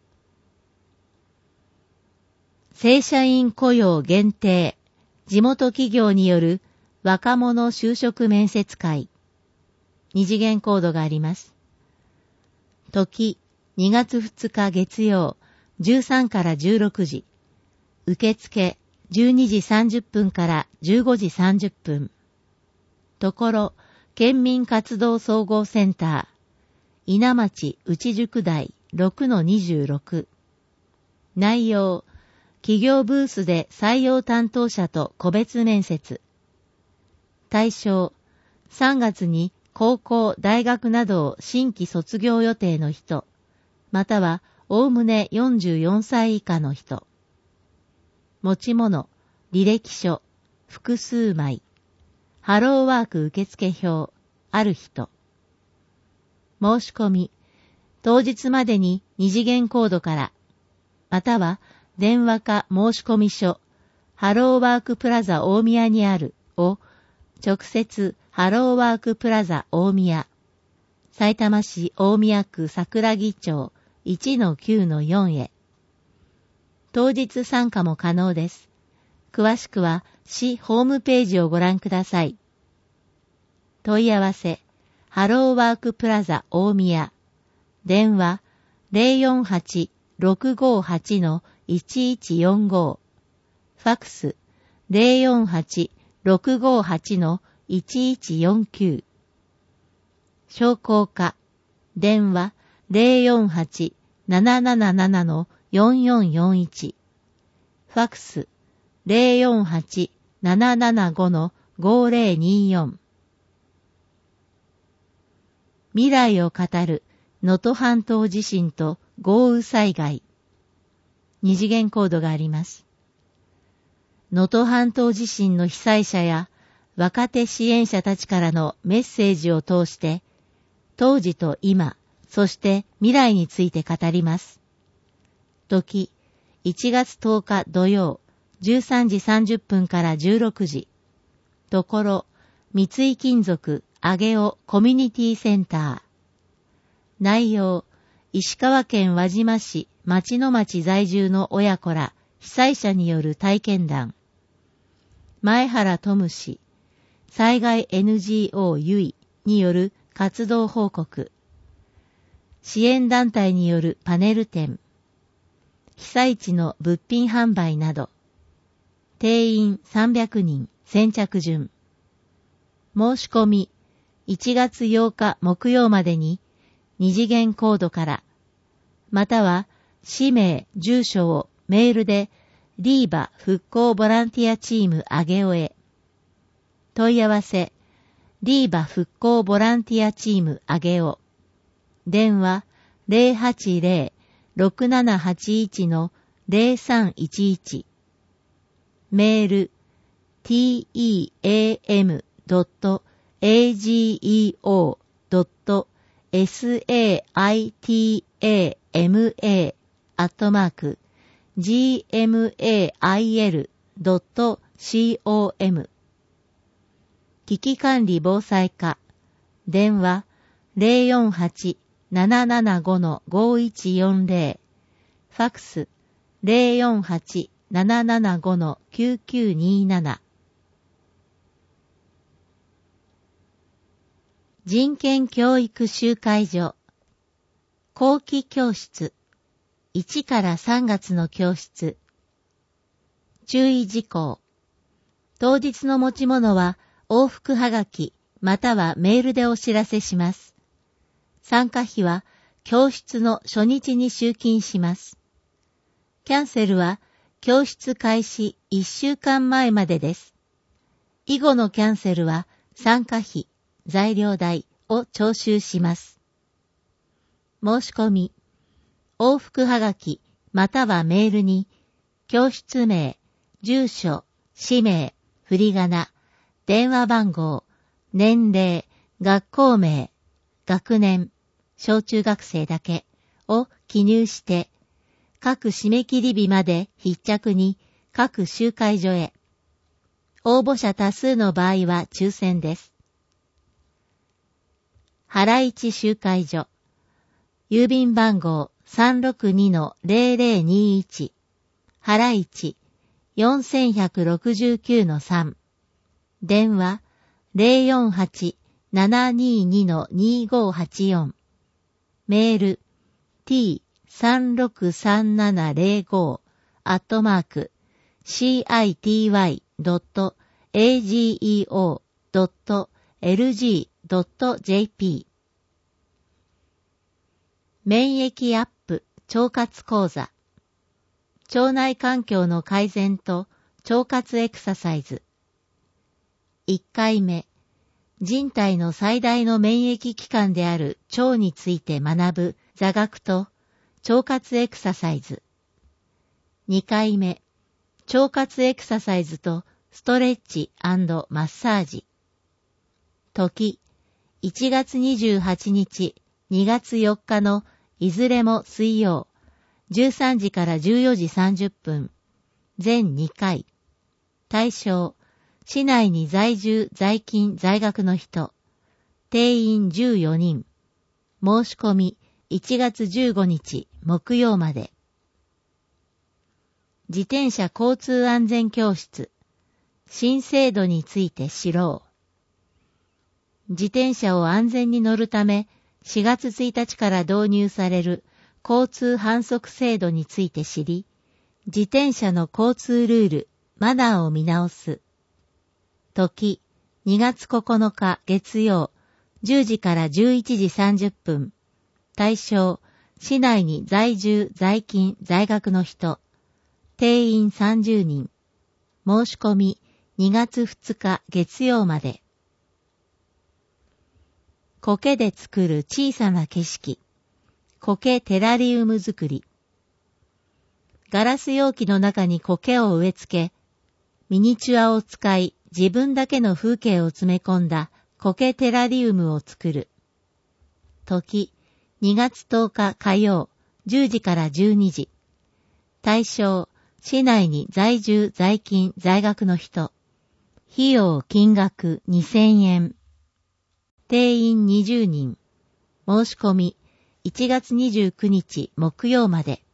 正社員雇用限定、地元企業による若者就職面接会。二次元コードがあります。時、2月2日月曜、13から16時。受付、12時30分から15時30分。ところ、県民活動総合センター、稲町内宿台 6-26。内容、企業ブースで採用担当者と個別面接。対象、3月に高校、大学などを新規卒業予定の人、またはおおむね44歳以下の人。持ち物、履歴書、複数枚。ハローワーク受付表、ある人。申し込み、当日までに二次元コードから、または電話か申し込み書、ハローワークプラザ大宮にあるを、直接ハローワークプラザ大宮、さいたま市大宮区桜木町 1-9-4 へ。当日参加も可能です。詳しくは市ホームページをご覧ください。問い合わせ、ハローワークプラザ大宮、電話048-658-1145、ファクス048-658-1149、商工課、電話048-777-4441、ファクス048-775-5024。未来を語る能登半島地震と豪雨災害。二次元コードがあります。能登半島地震の被災者や若手支援者たちからのメッセージを通して、当時と今、そして未来について語ります。時、1月10日土曜、13時30分から16時。ところ、三井金属上尾コミュニティセンター。内容、石川県輪島市町の町在住の親子ら被災者による体験談。前原智氏、災害 NGO ゆいによる活動報告。支援団体によるパネル展。被災地の物品販売など。定員300人先着順。申し込み1月8日木曜までに二次元コードから、または氏名、住所をメールでリーバ復興ボランティアチーム上尾へ。問い合わせ、リーバ復興ボランティアチーム上尾。電話080-6781-0311。メール team.ageo.satama.gmail.com。 危機管理防災課、電話048-775-5140、ファクス048-775-9927。人権教育集会所、後期教室、1から3月の教室。注意事項。当日の持ち物は往復はがき、またはメールでお知らせします。 参加費は教室の初日に集金します。キャンセルは教室開始1週間前までです。以後のキャンセルは参加費、材料代を徴収します。申し込み、往復はがきまたはメールに、教室名、住所、氏名、振り仮名、電話番号、年齢、学校名、学年、小中学生だけを記入して、各締め切り日まで必着に各集会所へ。応募者多数の場合は抽選です。原市集会所。郵便番号 362-0021 原市 4169-3 電話 048-722-2584 メール t363-city.ageo.lg.jp 免疫アップ腸活講座。腸内環境の改善と腸活エクササイズ。1回目、人体の最大の免疫器官である腸について学ぶ座学と腸活エクササイズ。2回目、腸活エクササイズとストレッチ&マッサージ。時、1月28日、2月4日のいずれも水曜、13時から14時30分、全2回。対象、市内に在住・在勤・在学の人。定員14人。申し込み、1月15日、木曜まで。自転車交通安全教室。新制度について知ろう。自転車を安全に乗るため、4月1日から導入される交通反則制度について知り、自転車の交通ルール、マナーを見直す。時、2月9日月曜、10時から11時30分。対象、市内に在住・在勤・在学の人。定員30人。申し込み、2月2日月曜まで。苔で作る小さな景色。苔テラリウム作り。ガラス容器の中に苔を植え付け、ミニチュアを使い自分だけの風景を詰め込んだ苔テラリウムを作る。時、2月10日火曜、10時から12時。対象、市内に在住・在勤・在学の人。費用金額2000円。定員20人。申し込み、1月29日木曜まで。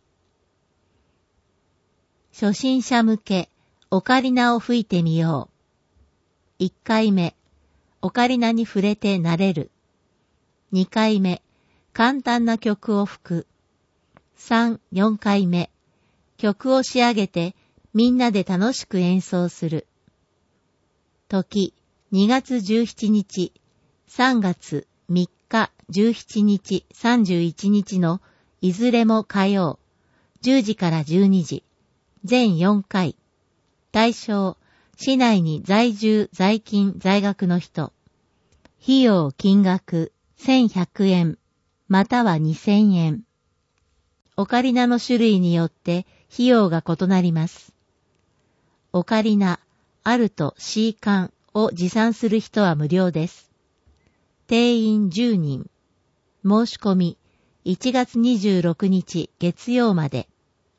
初心者向け、オカリナを吹いてみよう。1回目、オカリナに触れて慣れる。2回目、簡単な曲を吹く。3、4回目、曲を仕上げてみんなで楽しく演奏する。時、2月17日、3月3日17日31日のいずれも火曜、10時から12時、全4回。対象、市内に在住・在勤・在学の人。費用金額1100円、または2000円。オカリナの種類によって費用が異なります。オカリナ、アルト、C 管を持参する人は無料です。定員10人。申し込み、1月26日月曜まで。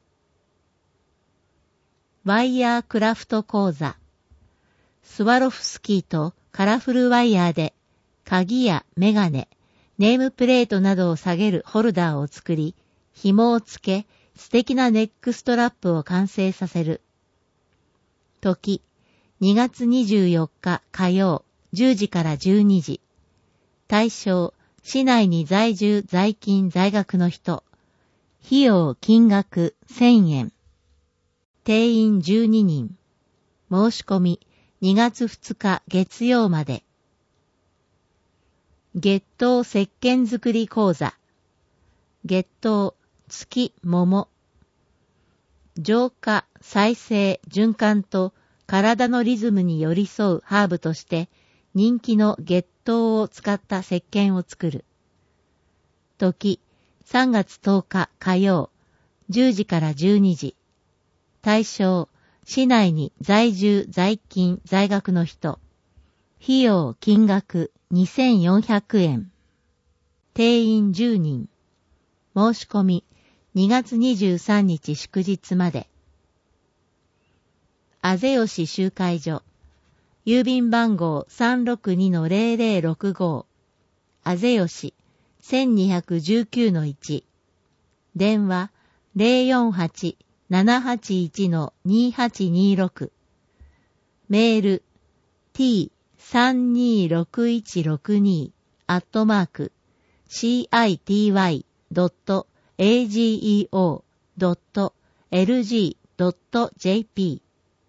ワイヤークラフト講座。スワロフスキーとカラフルワイヤーで、鍵やメガネ、ネームプレートなどを下げるホルダーを作り、紐をつけ、素敵なネックストラップを完成させる。時、2月24日火曜、10時から12時。対象、市内に在住・在勤・在学の人。費用金額1000円。定員12人。申し込み2月2日月曜まで。 月桃石鹸作り講座。月桃、月、桃。浄化、再生、循環と体のリズムに寄り添うハーブとして人気の月桃を使った石鹸を作る。時、3月10日火曜、10時から12時。対象、市内に在住、在勤、在学の人。費用、金額、2400円。定員10人。申し込み、2月23日祝日まで。あぜよし集会所。郵便番号 362-0065。あぜよし、1219-1。電話、048-781-2826。メール、t32616-city.ageo.lg.jp。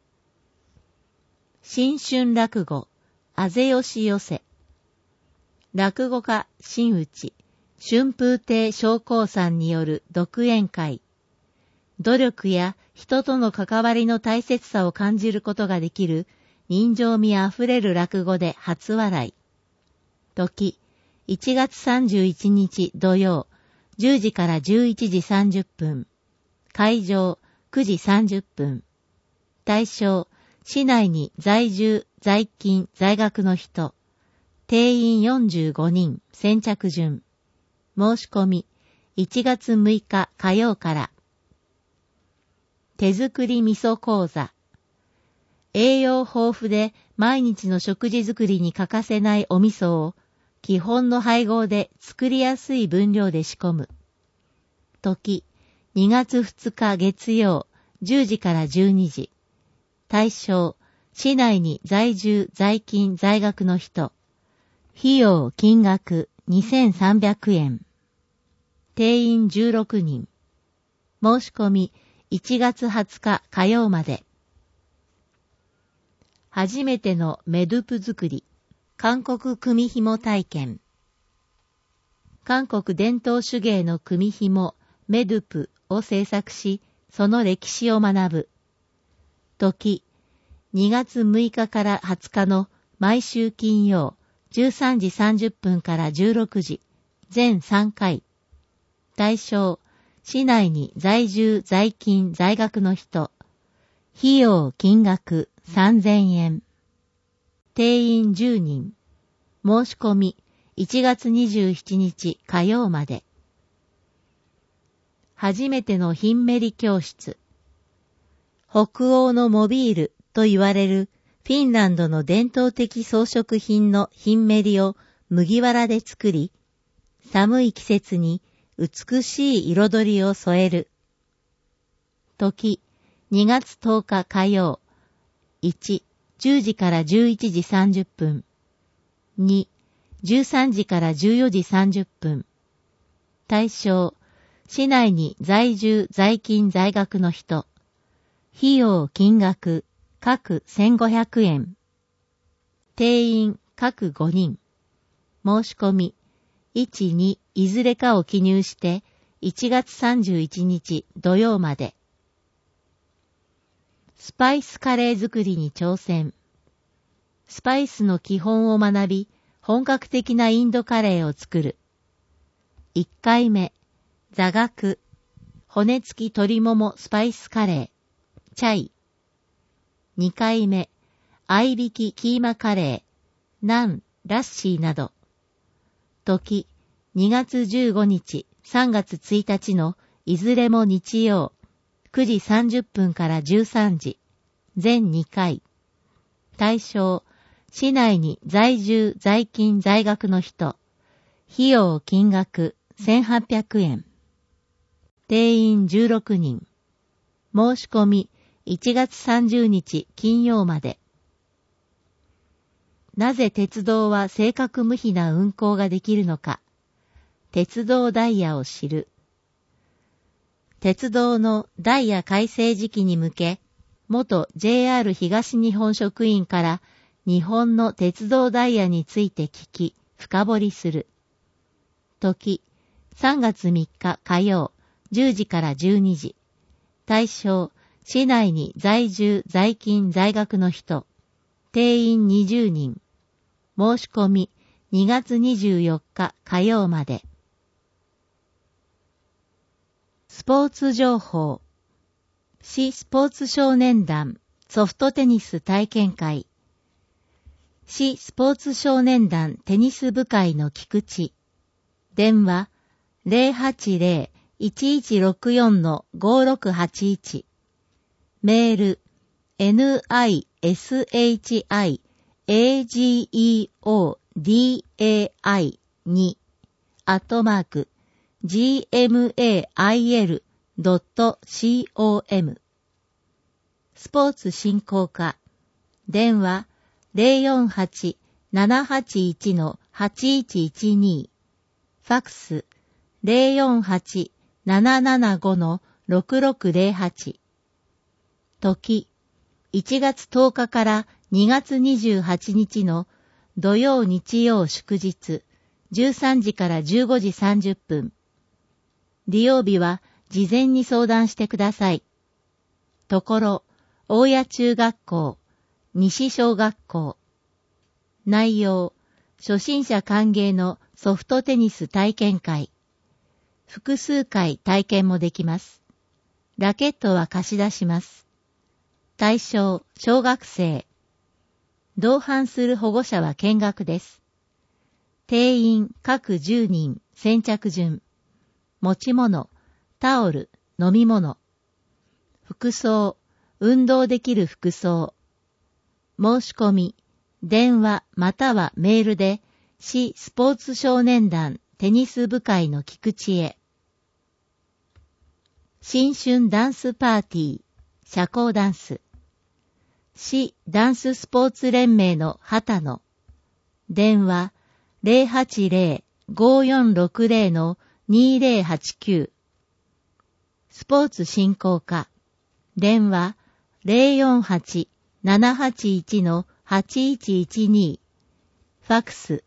新春落語、あぜよし寄せ。落語家、真打、春風亭昇光さんによる独演会。努力や人との関わりの大切さを感じることができる人情味あふれる落語で初笑い。時、1月31日土曜、10時から11時30分。会場、9時30分。対象、市内に在住、在勤、在学の人。定員45人、先着順。申し込み、1月6日火曜から。手作り味噌講座。栄養豊富で毎日の食事作りに欠かせないお味噌を基本の配合で作りやすい分量で仕込む。時、2月2日月曜、10時から12時。対象、市内に在住、在勤、在学の人。費用、金額、2300円。定員16人。申し込み、1月20日火曜まで。初めてのメドゥプ作り。韓国組紐体験。韓国伝統手芸の組紐、メドゥプを制作し、その歴史を学ぶ。時、2月6日から20日の毎週金曜、13時30分から16時、全3回。対象、市内に在住、在勤、在学の人。費用、金額、3000円。定員10人。申し込み、1月27日火曜まで。初めてのヒンメリ教室。北欧のモビールと言われるフィンランドの伝統的装飾品のヒンメリを麦わらで作り、寒い季節に美しい彩りを添える。時、2月10日火曜。1、10時から11時30分。2、13時から14時30分。対象、市内に在住、在勤、在学の人。費用、金額、各1500円。定員、各5人。申し込み、1、2、いずれかを記入して、1月31日土曜まで。スパイスカレー作りに挑戦。スパイスの基本を学び、本格的なインドカレーを作る。1回目、座学、骨付き鶏ももスパイスカレー、チャイ。2回目、合いびきキーマカレー、ナン、ラッシーなど。時、2月15日、3月1日のいずれも日曜、9時30分から13時、全2回。対象、市内に在住、在勤、在学の人。費用、金額、1800円。定員16人。申し込み、1月30日金曜まで。なぜ鉄道は正確無比な運行ができるのか。鉄道ダイヤを知る。鉄道のダイヤ改正時期に向け、元 JR 東日本職員から日本の鉄道ダイヤについて聞き、 深掘りする。時、3月3日火曜、10時から12時。対象、市内に在住、在勤、在学の人。定員20人。申し込み、2月24日火曜まで。スポーツ情報。市スポーツ少年団ソフトテニス体験会。市スポーツ少年団テニス部会の菊池。電話 080-1164-5681。メール nisaigeai2@gmail.com。スポーツ振興課。電話 048-781-8112。ファックス 048-775-6608。時、1月10日から2月28日の土曜日曜祝日、13時から15時30分。利用日は事前に相談してください。ところ、大谷中学校、西小学校。内容、初心者歓迎のソフトテニス体験会。複数回体験もできます。ラケットは貸し出します。対象、小学生。同伴する保護者は見学です。定員各10人、先着順。持ち物、タオル、飲み物。服装、運動できる服装。申し込み、電話またはメールで、市スポーツ少年団テニス部会の菊池へ。新春ダンスパーティー、社交ダンス。市ダンススポーツ連盟の畑野。電話 080-5460-2089。スポーツ振興課。電話 048-781-8112。ファックス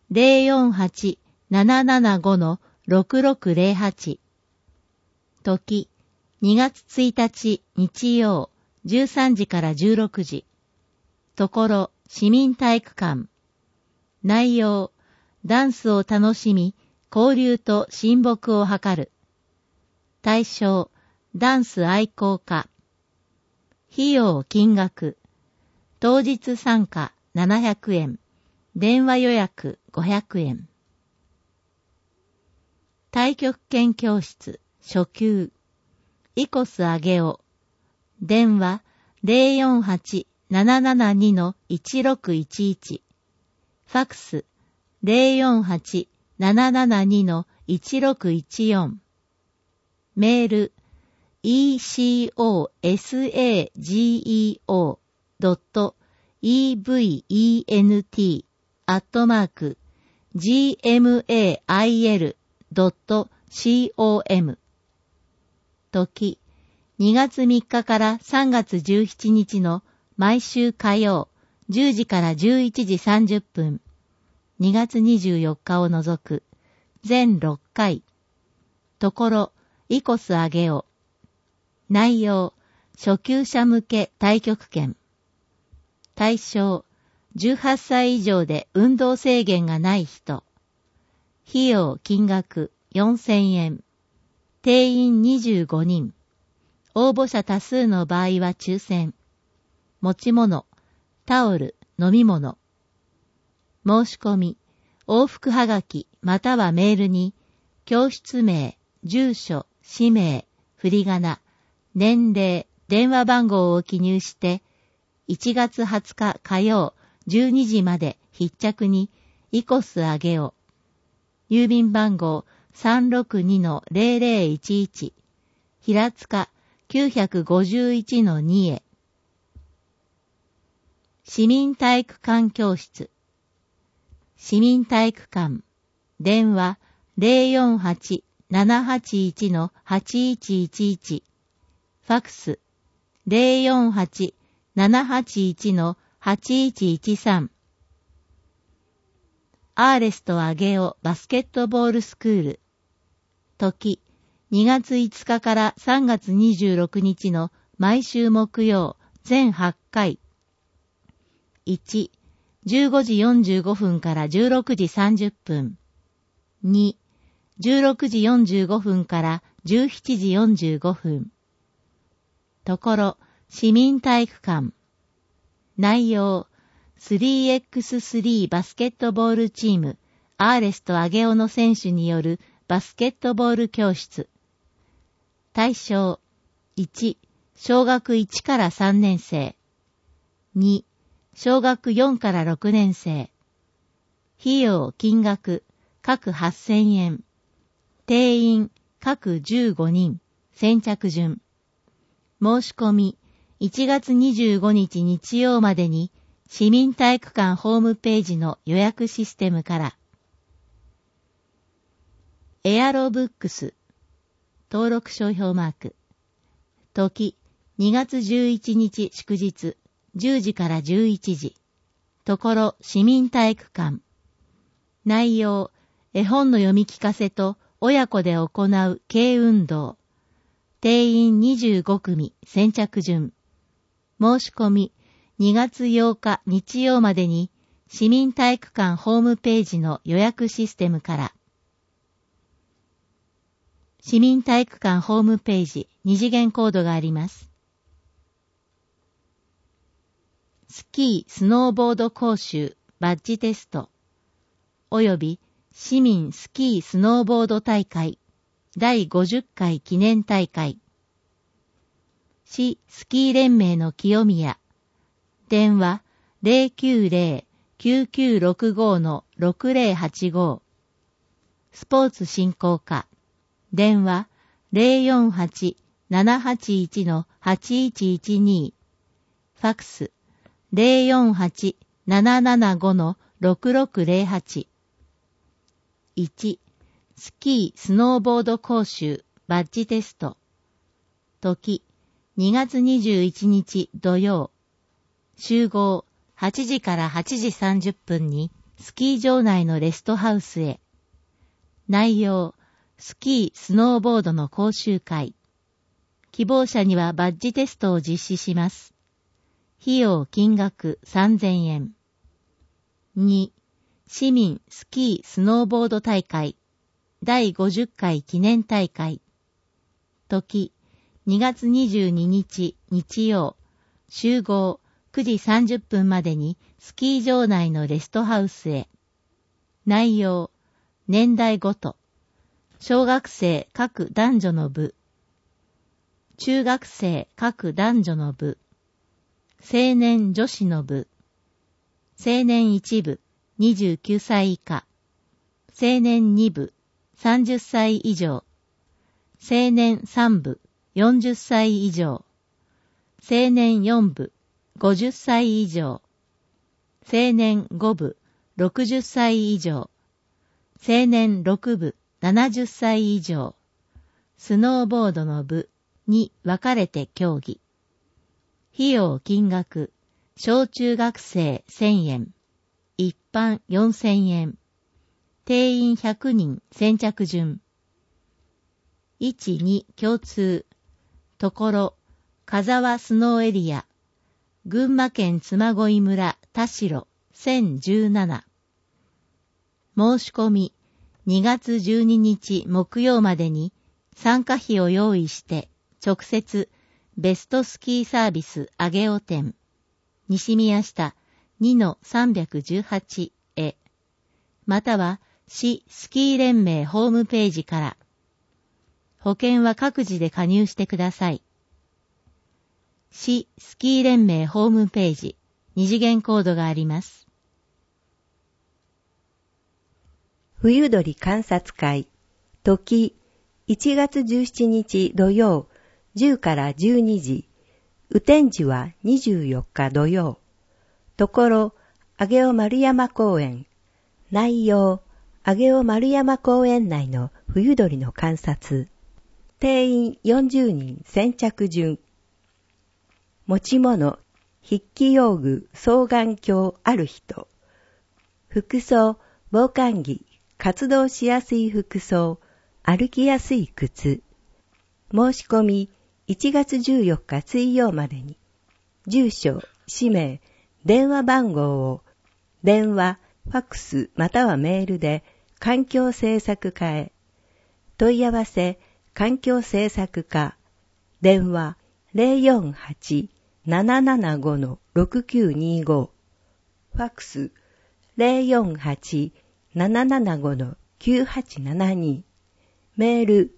048-775-6608。時、2月1日日曜、13時から16時。ところ、市民体育館。内容、ダンスを楽しみ、交流と親睦を図る。対象、ダンス愛好家。費用金額。当日参加700円。電話予約500円。太極拳教室、初級。イコスアゲオ。電話 048-772-1611。ファックス 048-772-1614。メール ecosageo.event@gmail.com。時、2月3日から3月17日の毎週火曜、10時から11時30分。2月24日を除く、全6回。ところ、イコスアゲオ。内容、初級者向け太極拳。対象、18歳以上で運動制限がない人。費用金額4000円。定員25人。応募者多数の場合は抽選。持ち物、タオル、飲み物。申し込み、往復はがきまたはメールに、教室名、住所、氏名、振り仮名、年齢、電話番号を記入して、1月20日火曜12時まで必着に、イコスアゲオ。郵便番号 362-0011。平塚 951-2 へ。市民体育館教室。市民体育館。電話 048-781-8111。ファックス 048-781-8113。 アーレスト・アゲオバスケットボールスクール。時、2月5日から3月26日の毎週木曜、全8回。1、15時45分から16時30分。2、16時45分から17時45分。ところ、市民体育館。内容、3x3 バスケットボールチーム、アーレスト・アゲオの選手によるバスケットボール教室。対象、1、小学1から3年生。2、小学4から6年生。費用、金額、各8000円。定員、各15人。先着順。申し込み、1月25日日曜までに、市民体育館ホームページの予約システムから。エアロブックス。登録商標マーク。時、2月11日祝日、10時から11時。ところ、市民体育館。内容、絵本の読み聞かせと親子で行う軽運動。定員25組、先着順。申し込み、2月8日日曜までに、市民体育館ホームページの予約システムから。市民体育館ホームページ、2次元コードがあります。スキー・スノーボード講習、バッジテスト、および市民スキー・スノーボード大会、第50回記念大会。市スキー連盟の清宮。電話090-9965-6085。スポーツ振興課。電話048-781-8112。ファクス048-775-6608。1、スキー・スノーボード講習、バッジテスト。時、2月21日土曜。集合、8時から8時30分に、スキー場内のレストハウスへ。内容、スキー・スノーボードの講習会。希望者にはバッジテストを実施します。費用金額3000円。2、市民スキー・スノーボード大会。第50回記念大会。時、2月22日日曜。集合、9時30分までにスキー場内のレストハウスへ。内容、年代ごと。小学生各男女の部。中学生各男女の部。青年女子の部。青年1部29歳以下。青年2部30歳以上。青年3部40歳以上。青年4部50歳以上。青年5部60歳以上。青年6部70歳以上。スノーボードの部に分かれて競技。費用金額、小中学生1000円。一般4000円。定員100人先着順。1、2共通。ところ、風沢スノーエリア。群馬県嬬恋村田代1017。申し込み、2月12日木曜までに参加費を用意して直接ベストスキーサービスあげお店西宮下 2-318 へまたは市スキー連盟ホームページから。保険は各自で加入してください。市スキー連盟ホームページ2次元コードがあります。 冬鳥観察会、時、1月17日土曜、10から12時、雨天時は24日土曜。ところ、上尾丸山公園。内容、上尾丸山公園内の冬鳥の観察。定員40人先着順。持ち物、筆記用具、双眼鏡ある人。服装、 防寒着、活動しやすい服装、歩きやすい靴。申し込み1月14日水曜までに、住所、氏名、電話番号を電話、ファックスまたはメールで環境政策課へ。問い合わせ、環境政策課、電話 048-775-6925、ファックス 048-775-9872、メール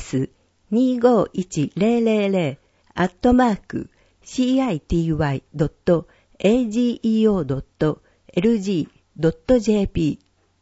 s25100@city.ageo.lg.jp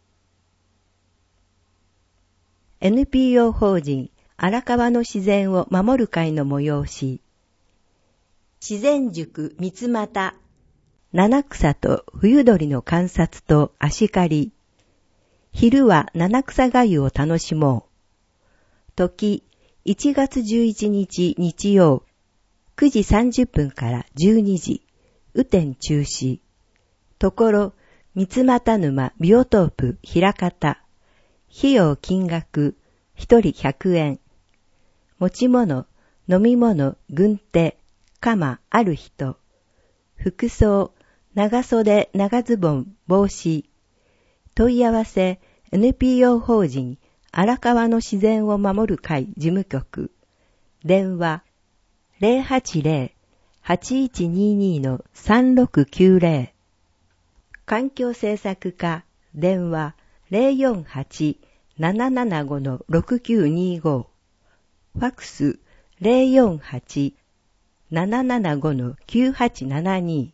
NPO 法人荒川の自然を守る会の催し。自然塾三つ股。七草と冬鳥の観察と足刈り。昼は七草がゆを楽しもう。時、1月11日日曜、9時30分から12時、雨天中止。ところ、三つ股沼ビオトープ平方。費用金額、1人100円。持ち物、飲み物、軍手、鎌ある人。服装、長袖、長ズボン、帽子。問い合わせ、NPO 法人、荒川の自然を守る会事務局。電話、080-8122-3690。環境政策課、電話、048-775-6925。ファックス 048-775-9872。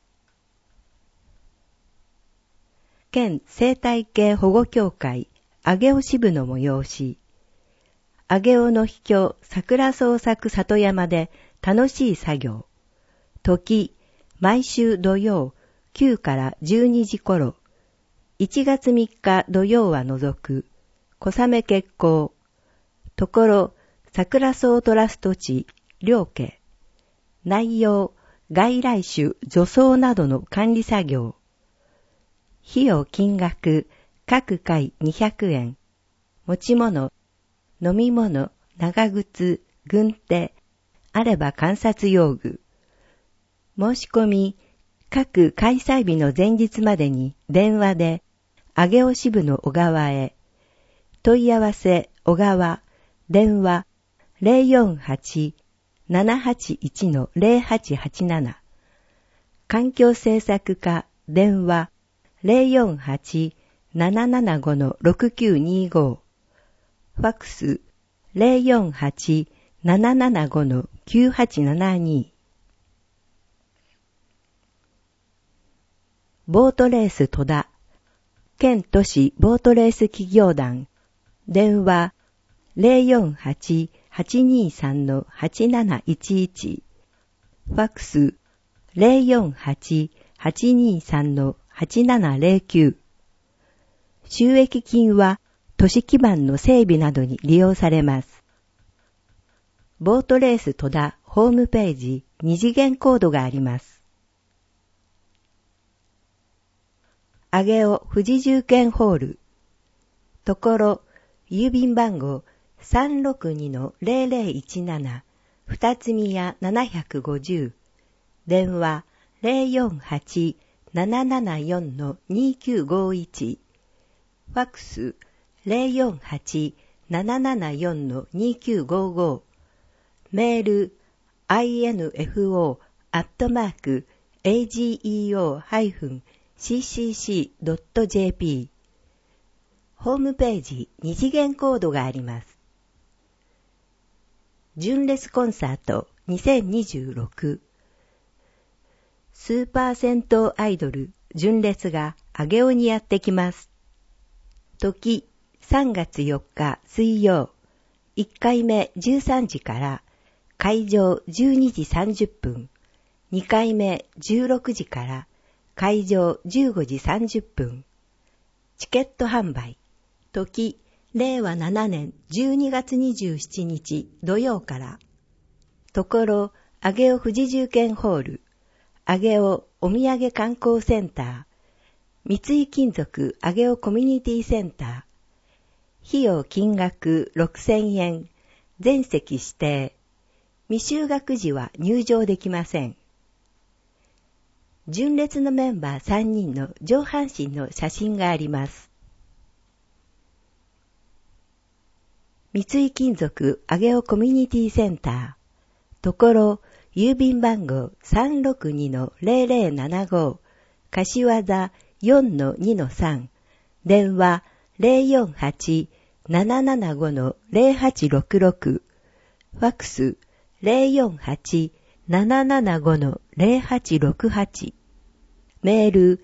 県生態系保護協会上尾支部の催し。上尾の秘境桜創作里山で楽しい作業。時、毎週土曜9から12時頃。1月3日土曜は除く。小雨決行。ところ、桜草トラスト地、両家。内容、外来種、除草などの管理作業。費用金額、各回200円。持ち物、飲み物、長靴、軍手、あれば観察用具。申し込み、各開催日の前日までに電話で、上尾支部の小川へ。問い合わせ、小川、電話、048-781-0887。環境政策課、電話、048-775-6925。ファックス、048-775-9872。ボートレース戸田。県都市ボートレース企業団。電話、048-823-8711。ファックス、048-823-8709。収益金は都市基盤の整備などに利用されます。ボートレース戸田ホームページ二次元コードがあります。上尾富士重建ホール。ところ、郵便番号 362-0017 二つ宮750。電話048-774-2951。ファックス 048-774-2955。メール info@ageo-ccc.jp。 ホームページ二次元コードがあります。純烈コンサート2026。スーパー銭湯アイドル純烈が上尾にやってきます。時3月4日水曜。1回目13時から会場12時30分。2回目16時から会場15時30分。チケット販売。時、令和7年12月27日土曜から。ところ、上尾富士重建ホール。上尾お土産観光センター。 三井金属上尾コミュニティセンター。費用金額6000円。全席指定。未就学時は入場できません。純烈のメンバー3人の上半身の写真があります。三井金属上尾コミュニティセンター。ところ、郵便番号 362-0075、柏座 4-2-3、電話 048-775-0866、ファックス 048-775-0868、メール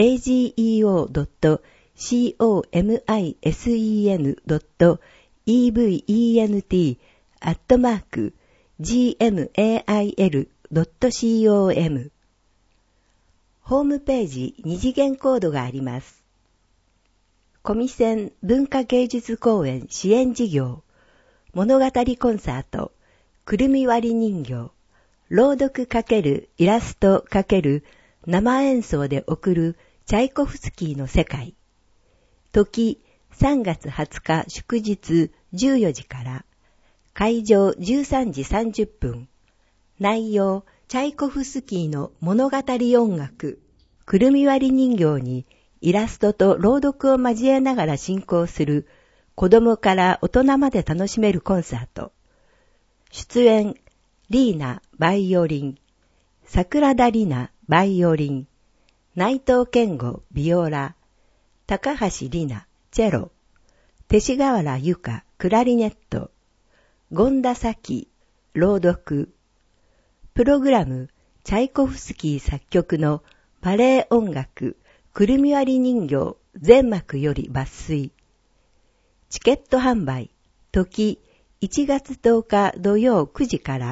ageo.coment@gmail.com。ホームページ二次元コードがあります。コミセン文化芸術公演支援事業、物語コンサート、くるみ割り人形、朗読×イラスト×生演奏で送るチャイコフスキーの世界。時3月20日祝日14時から、会場13時30分。内容、チャイコフスキーの物語音楽、くるみ割り人形にイラストと朗読を交えながら進行する子供から大人まで楽しめるコンサート。出演、リーナ、バイオリン、桜田リナ、バイオリン、内藤健吾、ビオラ、高橋リナ、チェロ、勅使河原由香、クラリネット、権田咲、朗読。プログラム、チャイコフスキー作曲のバレエ音楽、くるみ割り人形全幕より抜粋。チケット販売、時1月10日土曜9時から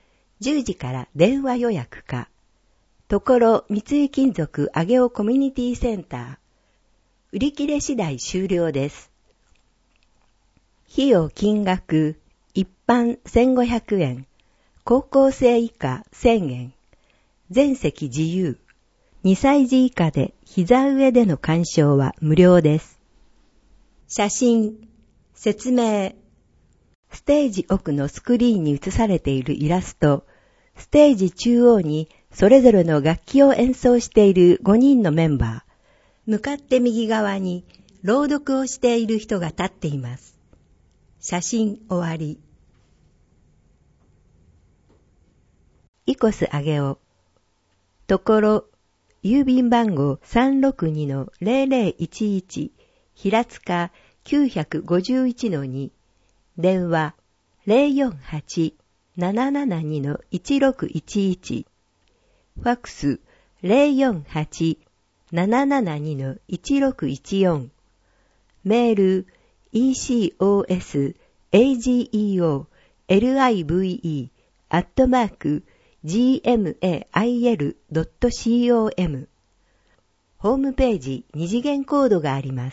、10時から電話予約か。ところ三井金属上尾コミュニティセンター。売り切れ次第終了です。費用金額、一般1500円。高校生以下1000円。全席自由。2歳児以下で膝上での鑑賞は無料です。写真、説明。ステージ奥のスクリーンに映されているイラスト。ステージ中央にそれぞれの楽器を演奏している5人のメンバー。向かって右側に朗読をしている人が立っています。写真終わり。イコス上尾。ところ、郵便番号 362-0011、平塚 951-2、電話 048-772-1611、ファックス 048-772-1614、メール ecosageo@gmail.com。ホームページ二次元コードがあります。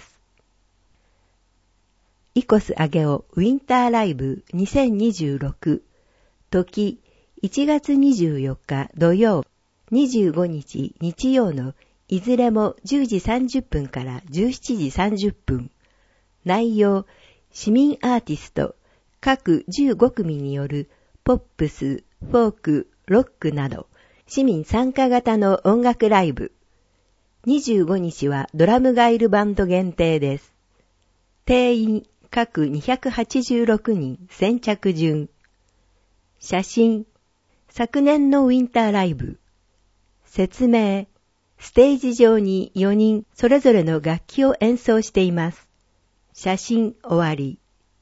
イコス上尾ウィンターライブ2026。時1月24日土曜、25日日曜のいずれも10時30分から17時30分。内容、市民アーティスト各15組によるポップス、フォーク、ロックなど市民参加型の音楽ライブ。25日はドラムガイルバンド限定です。定員各286人先着順。写真、昨年のウィンターライブ。説明、ステージ上に4人それぞれの楽器を演奏しています。写真終わり。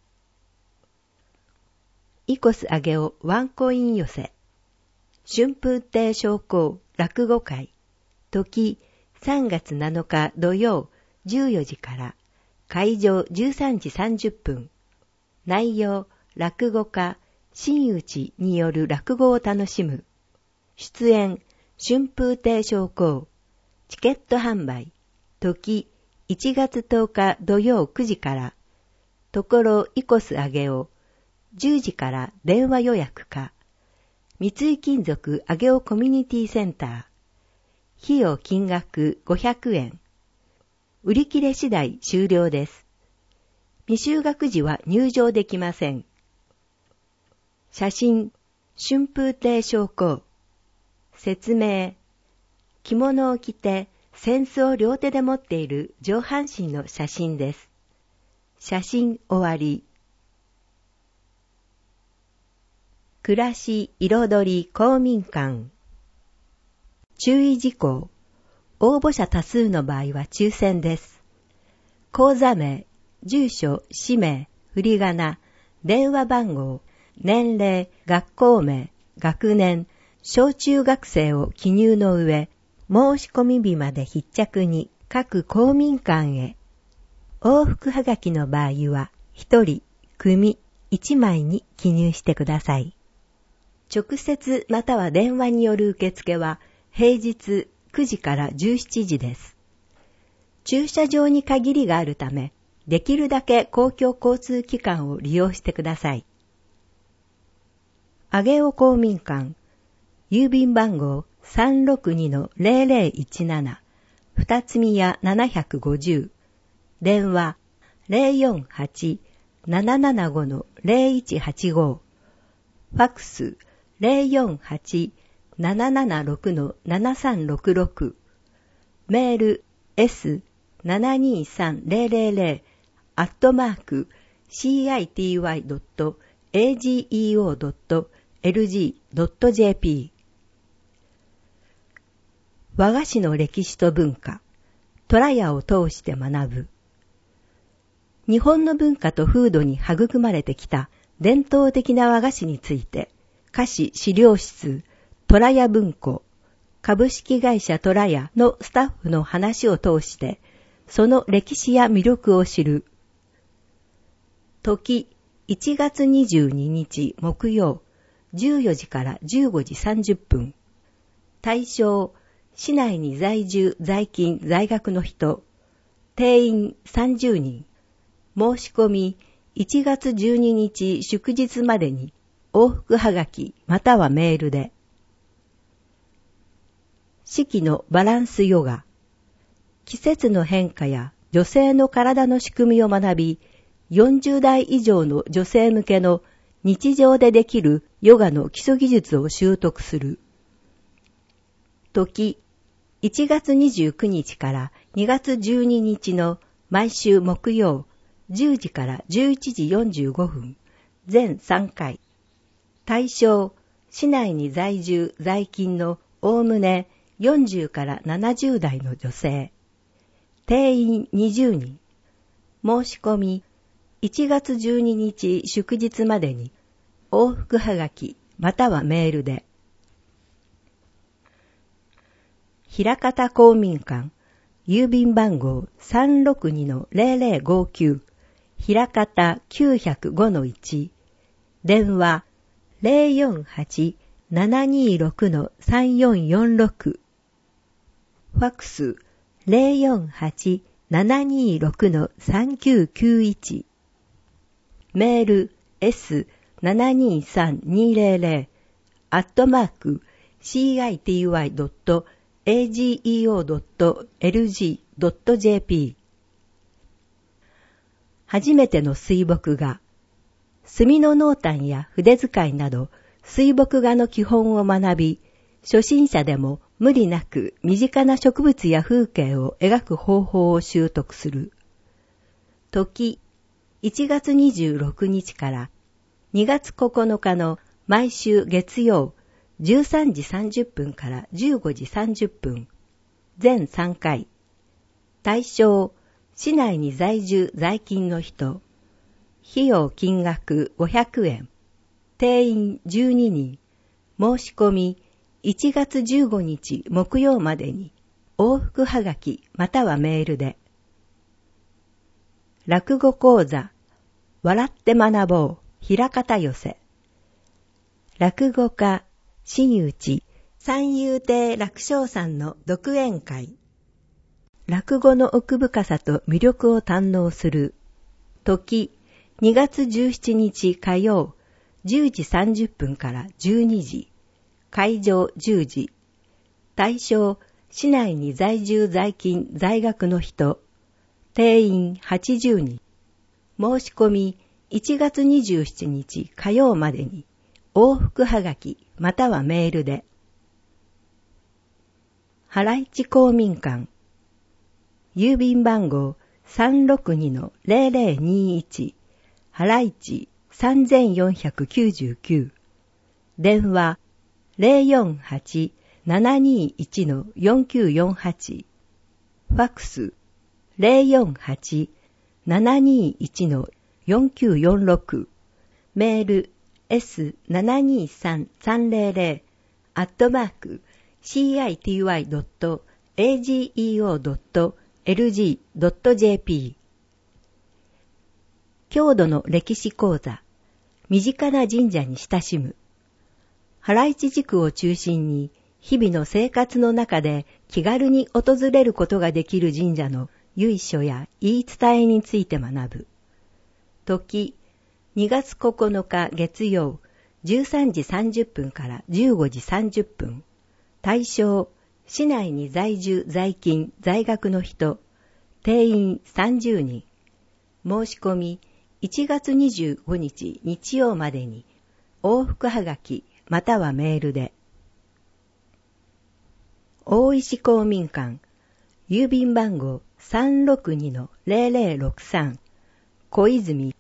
イコス上尾ワンコイン寄せ。春風亭昇降落語会。時3月7日土曜14時から。会場13時30分。内容、落語家、真打による落語を楽しむ。出演、春風亭昇降。チケット販売。時、1月10日土曜9時から。ところイコス上尾。10時から電話予約か。三井金属上尾コミュニティセンター。費用金額500円。 売り切れ次第終了です。未就学児は入場できません。写真、春風亭昇降。説明、着物を着て扇子を両手で持っている上半身の写真です。写真終わり。暮らし彩り公民館。注意事項。応募者多数の場合は抽選です。口座名、住所、氏名、振り仮名、電話番号、年齢、学校名、学年、小中学生を記入の上、申し込み日まで必着に各公民館へ。往復はがきの場合は、1人、組、1枚に記入してください。直接または電話による受付は、平日9時から17時です。駐車場に限りがあるため、できるだけ公共交通機関を利用してください。上尾公民館、郵便番号 362-0017、二つ宮750、電話 048-775-0185、ファックス 048-776-7366、メール s72300-city.ageo.lg.jp。 和菓子の歴史と文化、虎屋を通して学ぶ。日本の文化と風土に育まれてきた伝統的な和菓子について、菓子資料室、虎屋文庫、株式会社虎屋のスタッフの話を通して、その歴史や魅力を知る。時、1月22日木曜、14時から15時30分。対象、市内に在住、在勤、在学の人。定員30人。申し込み、1月12日祝日までに、往復はがきまたはメールで。四季のバランスヨガ。季節の変化や女性の体の仕組みを学び、40代以上の女性向けの日常でできるヨガの基礎技術を習得する。時、1月29日から2月12日の毎週木曜、10時から11時45分、全3回。対象、市内に在住、在勤のおおむね40から70代の女性。定員20人。申し込み、1月12日祝日までに、往復はがきまたはメールで。枚方公民館、郵便番号 362-0059、枚方905-1、電話 048-726-3446、ファックス 048-726-3991、メール s723-200-city.ageo.lg.jp。 初めての水墨画。墨の濃淡や筆使いなど水墨画の基本を学び、初心者でも無理なく身近な植物や風景を描く方法を習得する。時、1月26日から2月9日の毎週月曜13時30分から15時30分、全3回。対象、市内に在住在勤の人。費用金額500円。定員12人。申し込み1月15日木曜までに往復はがきまたはメールで。落語講座、笑って学ぼう、枚方寄せ。落語家、真打三遊亭楽勝さんの独演会。落語の奥深さと魅力を堪能する。時、2月17日火曜、10時30分から12時。会場10時。対象、市内に在住在勤在学の人。 定員80人。申し込み1月27日火曜までに往復はがきまたはメールで。原市公民館郵便番号 362-0021 原市3499電話 048-721-4948 ファクス 048-721-4946 メール city.ageo.lg.jp 郷土の歴史講座身近な神社に親しむ。原市地区を中心に日々の生活の中で気軽に訪れることができる神社の由緒や言い伝えについて学ぶ。時、2月9日月曜13時30分から15時30分。対象、市内に在住在勤在学の人。定員30人。申し込み1月25日日曜までに往復はがきまたはメールで。大石公民館郵便番号 362-0063 小泉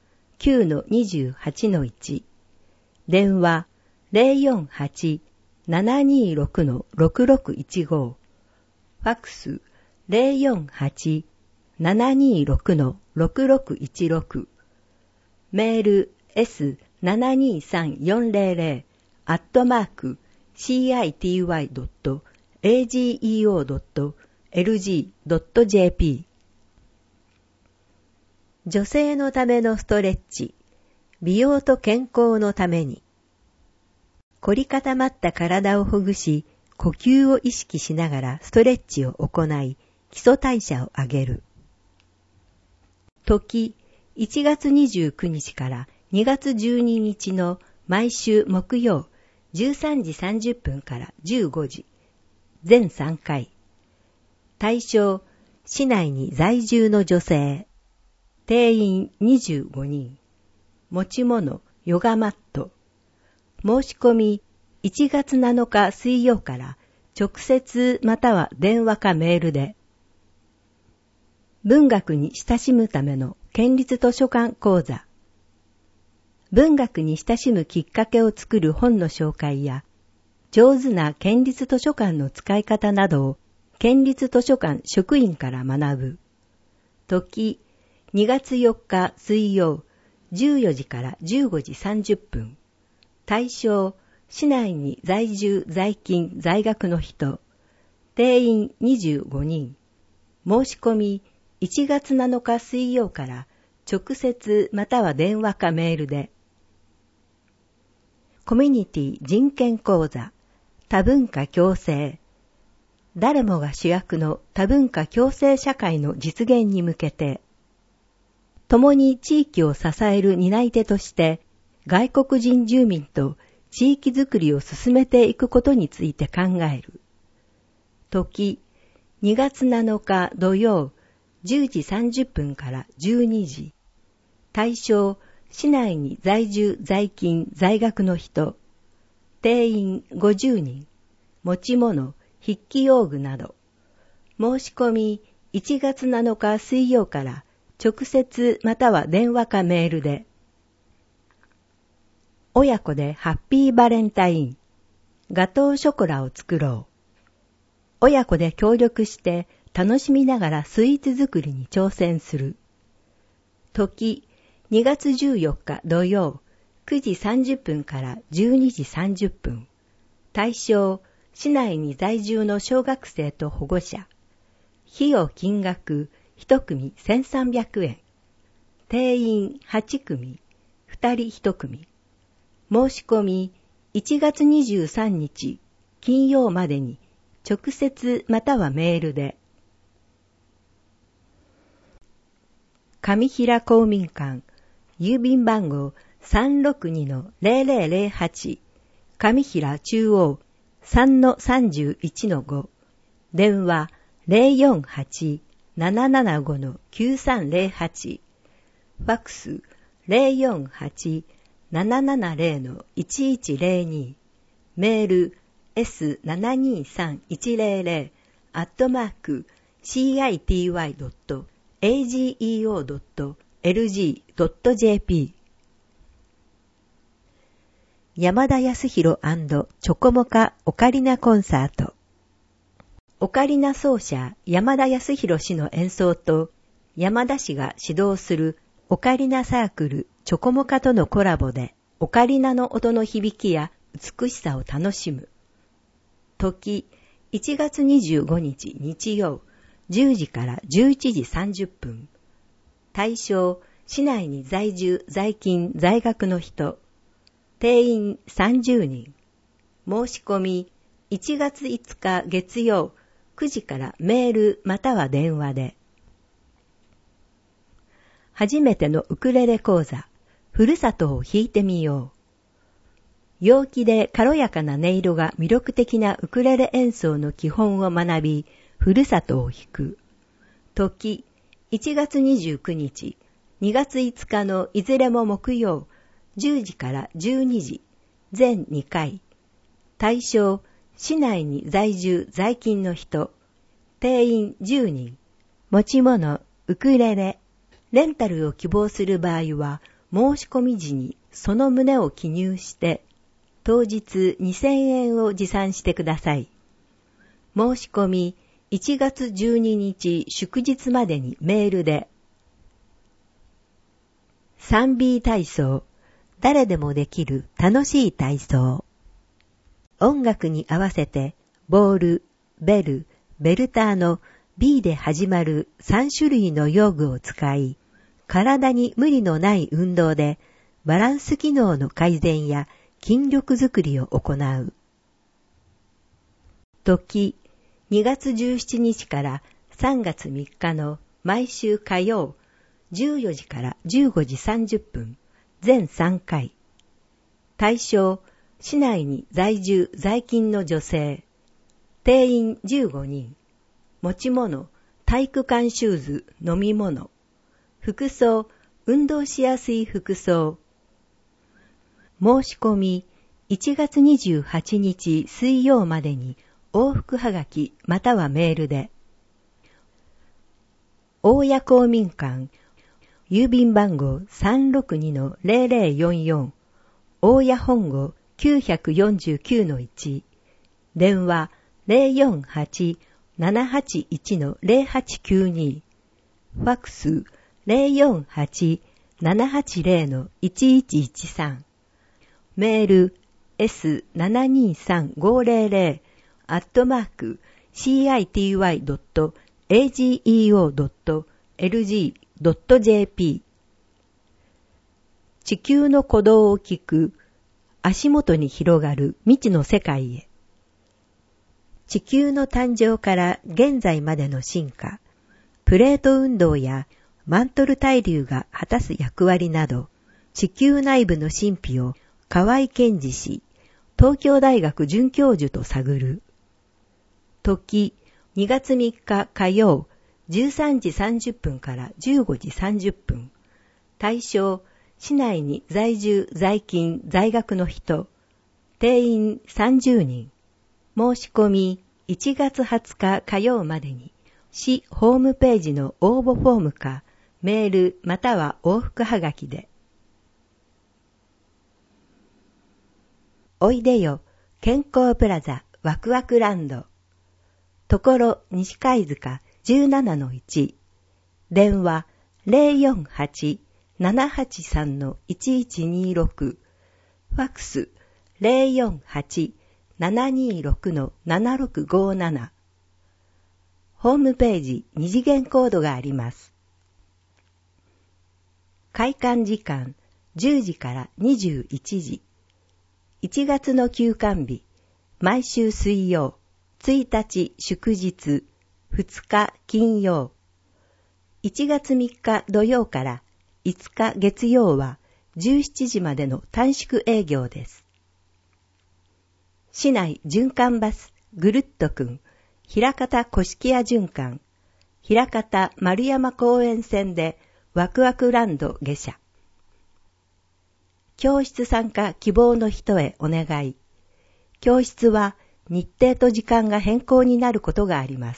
9-28-1 電話 048-726-6615 ファクス 048-726-6616 メール city.ageo.lg.jp 女性のためのストレッチ、美容と健康のために。凝り固まった体をほぐし、呼吸を意識しながらストレッチを行い、基礎代謝を上げる。時、1月29日から2月12日の毎週木曜13時30分から15時、全3回。対象、市内に在住の女性。定員25人。持ち物、ヨガマット。申し込み、1月7日水曜から直接または電話かメールで。文学に親しむための県立図書館講座。文学に親しむきっかけを作る本の紹介や、上手な県立図書館の使い方などを県立図書館職員から学ぶ。時、2月4日水曜、14時から15時30分。対象、市内に在住在勤在学の人。定員25人。申し込み、1月7日水曜から直接または電話かメールで。コミュニティ人権講座多文化共生。誰もが主役の多文化共生社会の実現に向けて、共に地域を支える担い手として外国人住民と地域づくりを進めていくことについて考える。時、2月7日土曜10時30分から12時。対象、市内に在住在勤在学の人。定員50人。持ち物、筆記用具など。申し込み1月7日水曜から直接または電話かメールで。親子でハッピーバレンタイン。ガトーショコラを作ろう。親子で協力して楽しみながらスイーツ作りに挑戦する。時、2月14日土曜、9時30分から12時30分。対象、市内に在住の小学生と保護者。費用金額、1組1300円。定員8組、2人1組。申し込み、1月23日、金曜までに、直接またはメールで。上平公民館、郵便番号 362-0008 上平中央 3-31-5 電話 775-9308、ファックス 048-770-1102、メール city.ageo.lg.jp 山田康弘&チョコモカオカリナコンサート。オカリナ奏者山田康弘氏の演奏と山田氏が指導するオカリナサークルチョコモカとのコラボでオカリナの音の響きや美しさを楽しむ。時1月25日日曜10時から11時30分。対象市内に在住在勤在学の人。定員30人。申し込み1月5日月曜9時からメールまたは電話で。初めてのウクレレ講座、ふるさとを弾いてみよう。陽気で軽やかな音色が魅力的なウクレレ演奏の基本を学び、ふるさとを弾く。時、1月29日、2月5日のいずれも木曜、10時から12時、全2回。対象、市内に在住在勤の人。定員10人。持ち物、ウクレレ。レンタルを希望する場合は、申し込み時にその旨を記入して、当日2000円を持参してください。申し込み、1月12日祝日までにメールで。3B 体操。誰でもできる楽しい体操。音楽に合わせて、ボール、ベル、ベルターの B で始まる3種類の用具を使い、体に無理のない運動でバランス機能の改善や筋力づくりを行う。時、2月17日から3月3日の毎週火曜、14時から15時30分、全3回。対象、市内に在住在勤の女性。定員15人。持ち物、体育館シューズ、飲み物。服装、運動しやすい服装。申し込み、1月28日水曜までに往復はがきまたはメールで。大谷公民館、郵便番号 362-0044、大谷本郷 949-1、電話 048-781-0892、ファックス 048-780-1113、メール city.ageo.lg.jp 地球の鼓動を聞く、足元に広がる未知の世界へ。地球の誕生から現在までの進化、プレート運動やマントル対流が果たす役割など、地球内部の神秘を河合健二氏、東京大学准教授と探る。時、2月3日火曜、13時30分から15時30分。対象、市内に在住在勤在学の人。定員30人。申し込み、1月20日火曜までに、市ホームページの応募フォームか、メールまたは往復はがきで。おいでよ、健康プラザワクワクランド。ところ西貝塚 17-1。電話 048-783-1126。ファックス 048-726-7657。ホームページ二次元コードがあります。開館時間10時から21時。1月の休館日、毎週水曜、1日祝日、2日金曜。1月3日土曜から5日月曜は17時までの短縮営業です。市内循環バスぐるっとくん、枚方古式屋循環、 枚方丸山公園線でワクワクランド下車。教室参加希望の人へお願い。教室は日程と時間が変更になることがあります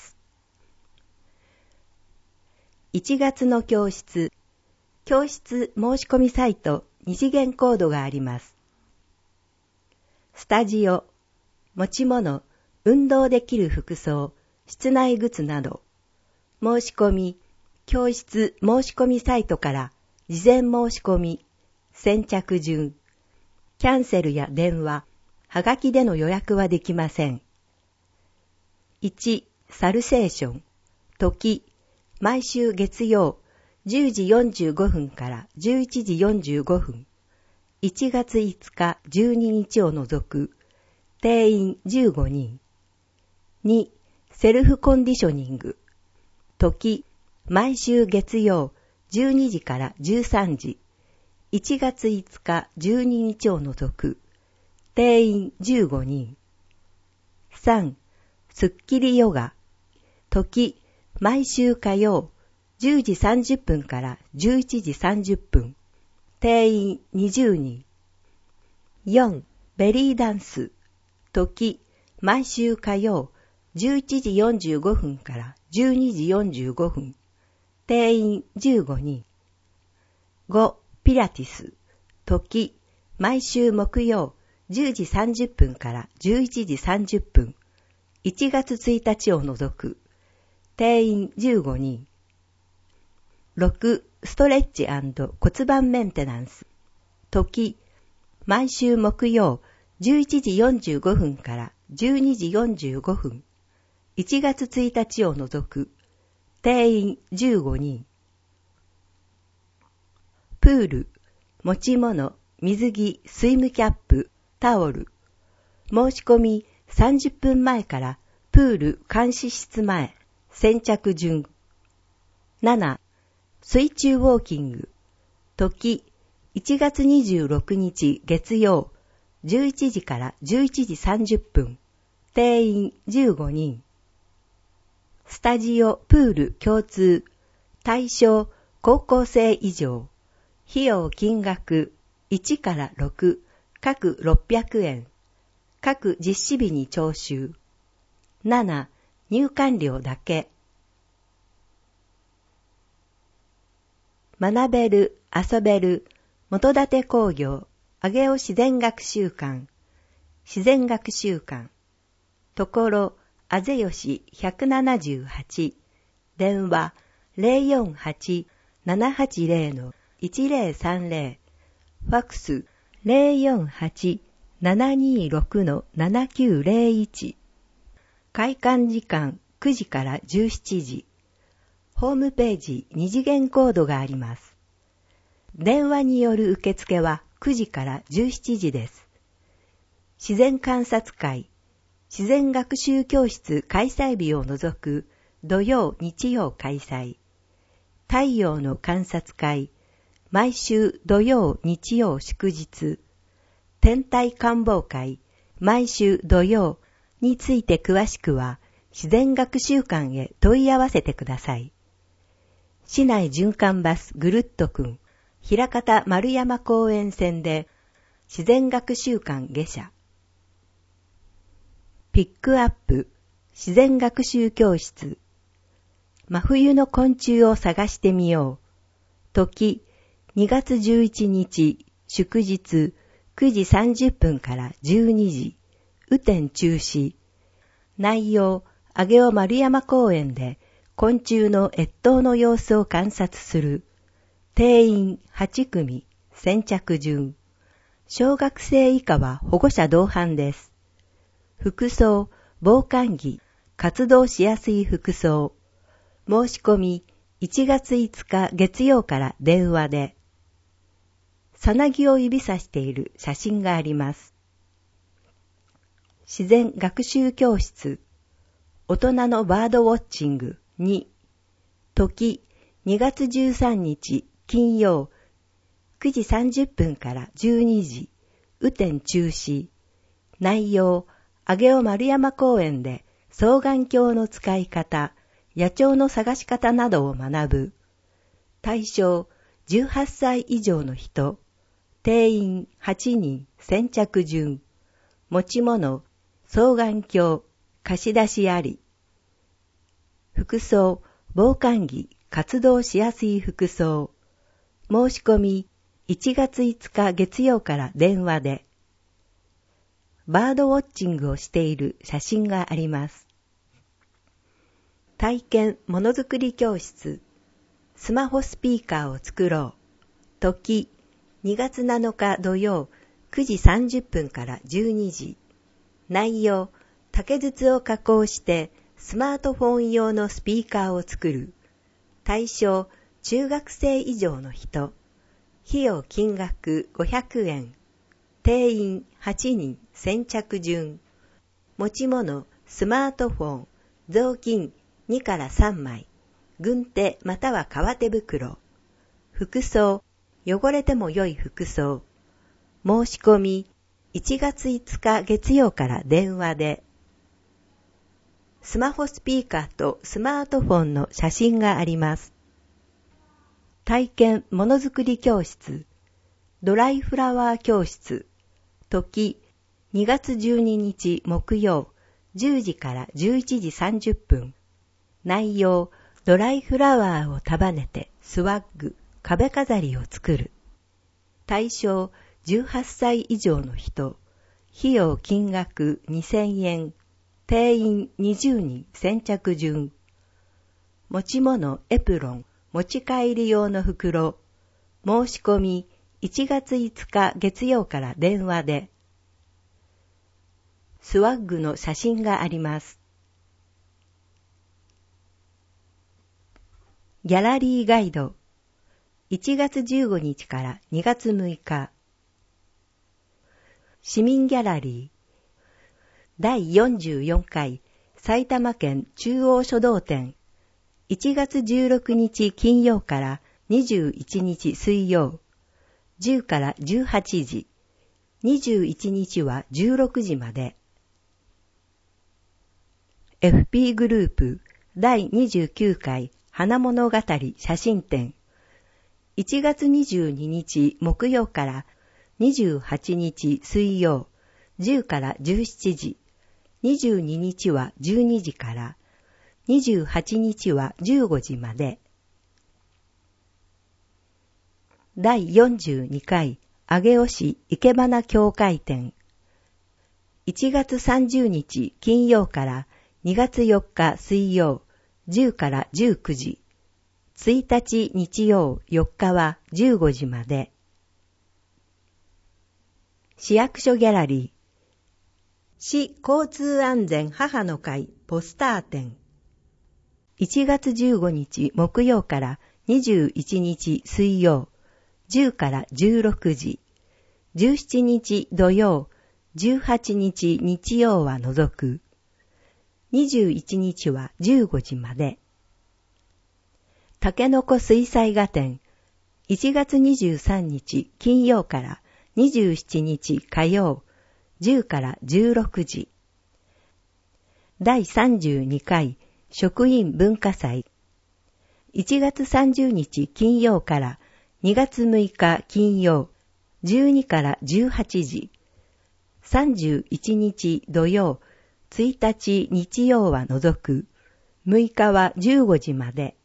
。1月の教室申し込みサイト2次元コードがあります。スタジオ、持ち物、運動できる服装、室内靴など、申し込み、教室申し込みサイトから事前申し込み、先着順、キャンセルや電話、はがきでの予約はできません。1、サルセーション、時、毎週月曜、10時45分から11時45分、1月5日12日を除く、定員15人。2、セルフコンディショニング。時、毎週月曜、12時から13時、1月5日12日を除く、定員15人。3、スッキリヨガ。時、毎週火曜、10時30分から11時30分。定員20人。4. ベリーダンス。時、毎週火曜、11時45分から12時45分。定員15人。5. ピラティス。時、毎週木曜、10時30分から11時30分。1月1日を除く。定員15人。6. ストレッチ&骨盤メンテナンス。時、毎週木曜、11時45分から12時45分。1月1日を除く。定員15人。プール、持ち物、水着、スイムキャップ、タオル。申し込み30分前からプール監視室前、先着順。7. 水中ウォーキング。時、1月26日月曜、11時から11時30分。定員15人。スタジオプール共通。対象高校生以上。費用金額1から6、各600円。各実施日に徴収。7. 入館料だけ。学べる、遊べる、元館工業、上尾自然学習館、自然学習館、ところ、あぜよし178、電話048-780-1030、ファックス048-726-7901、開館時間9時から17時。ホームページ2次元コードがあります。電話による受付は9時から17時です。自然観察会、自然学習教室開催日を除く土曜・日曜開催。太陽の観察会、毎週土曜・日曜祝日。天体観望会、毎週土曜について詳しくは自然学習館へ問い合わせてください。市内循環バスぐるっとくん、枚方丸山公園線で自然学習館下車。ピックアップ自然学習教室。真冬の昆虫を探してみよう。時、2月11日、祝日、9時30分から12時。雨天中止。内容、上尾丸山公園で昆虫の越冬の様子を観察する。定員8組、先着順。小学生以下は保護者同伴です。服装、防寒着、活動しやすい服装。申し込み、1月5日月曜から電話で。さなぎを指さしている写真があります。自然学習教室。大人のバードウォッチング2。時、2月13日金曜、9時30分から12時。雨天中止。内容、上尾丸山公園で双眼鏡の使い方、 野鳥の探し方などを学ぶ。対象18歳以上の人。定員8人先着順。持ち物双眼鏡貸し出しあり。服装防寒着活動しやすい服装。申し込み1月5日月曜から電話で。バードウォッチングをしている写真があります。体験ものづくり教室。スマホスピーカーを作ろう。時2月7日土曜9時30分から12時。内容竹筒を加工してスマートフォン用のスピーカーを作る。対象中学生以上の人。費用金額500円。定員8人先着順。持ち物スマートフォン、雑巾2から3枚。軍手または革手袋。服装汚れても良い服装。申し込み1月5日月曜から電話で。スマホスピーカーとスマートフォンの写真があります。体験ものづくり教室。ドライフラワー教室。時2月12日木曜10時から11時30分。内容ドライフラワーを束ねてスワッグ、壁飾りを作る。対象18歳以上の人。費用金額2000円。定員20人先着順。持ち物エプロン、持ち帰り用の袋。申し込み1月5日月曜から電話で。スワッグの写真があります。ギャラリーガイド。1月15日から2月6日。市民ギャラリー。第44回埼玉県中央書道展。1月16日金曜から21日水曜。10から18時。21日は16時まで。FP グループ第29回花物語写真展。1月22日木曜から28日水曜。10から17時。22日は12時から。28日は15時まで。第42回上尾市生け花協会展。1月30日金曜から2月4日水曜10から19時。1日日曜4日は15時まで。市役所ギャラリー。市交通安全母の会ポスター展。1月15日木曜から21日水曜10から16時。17日土曜、18日日曜は除く。21日は15時まで。たけのこ水彩画展。1月23日金曜から27日火曜、10から16時。第32回職員文化祭。1月30日金曜から2月6日金曜、12から18時。31日土曜、1日日曜は除く。6日は15時まで。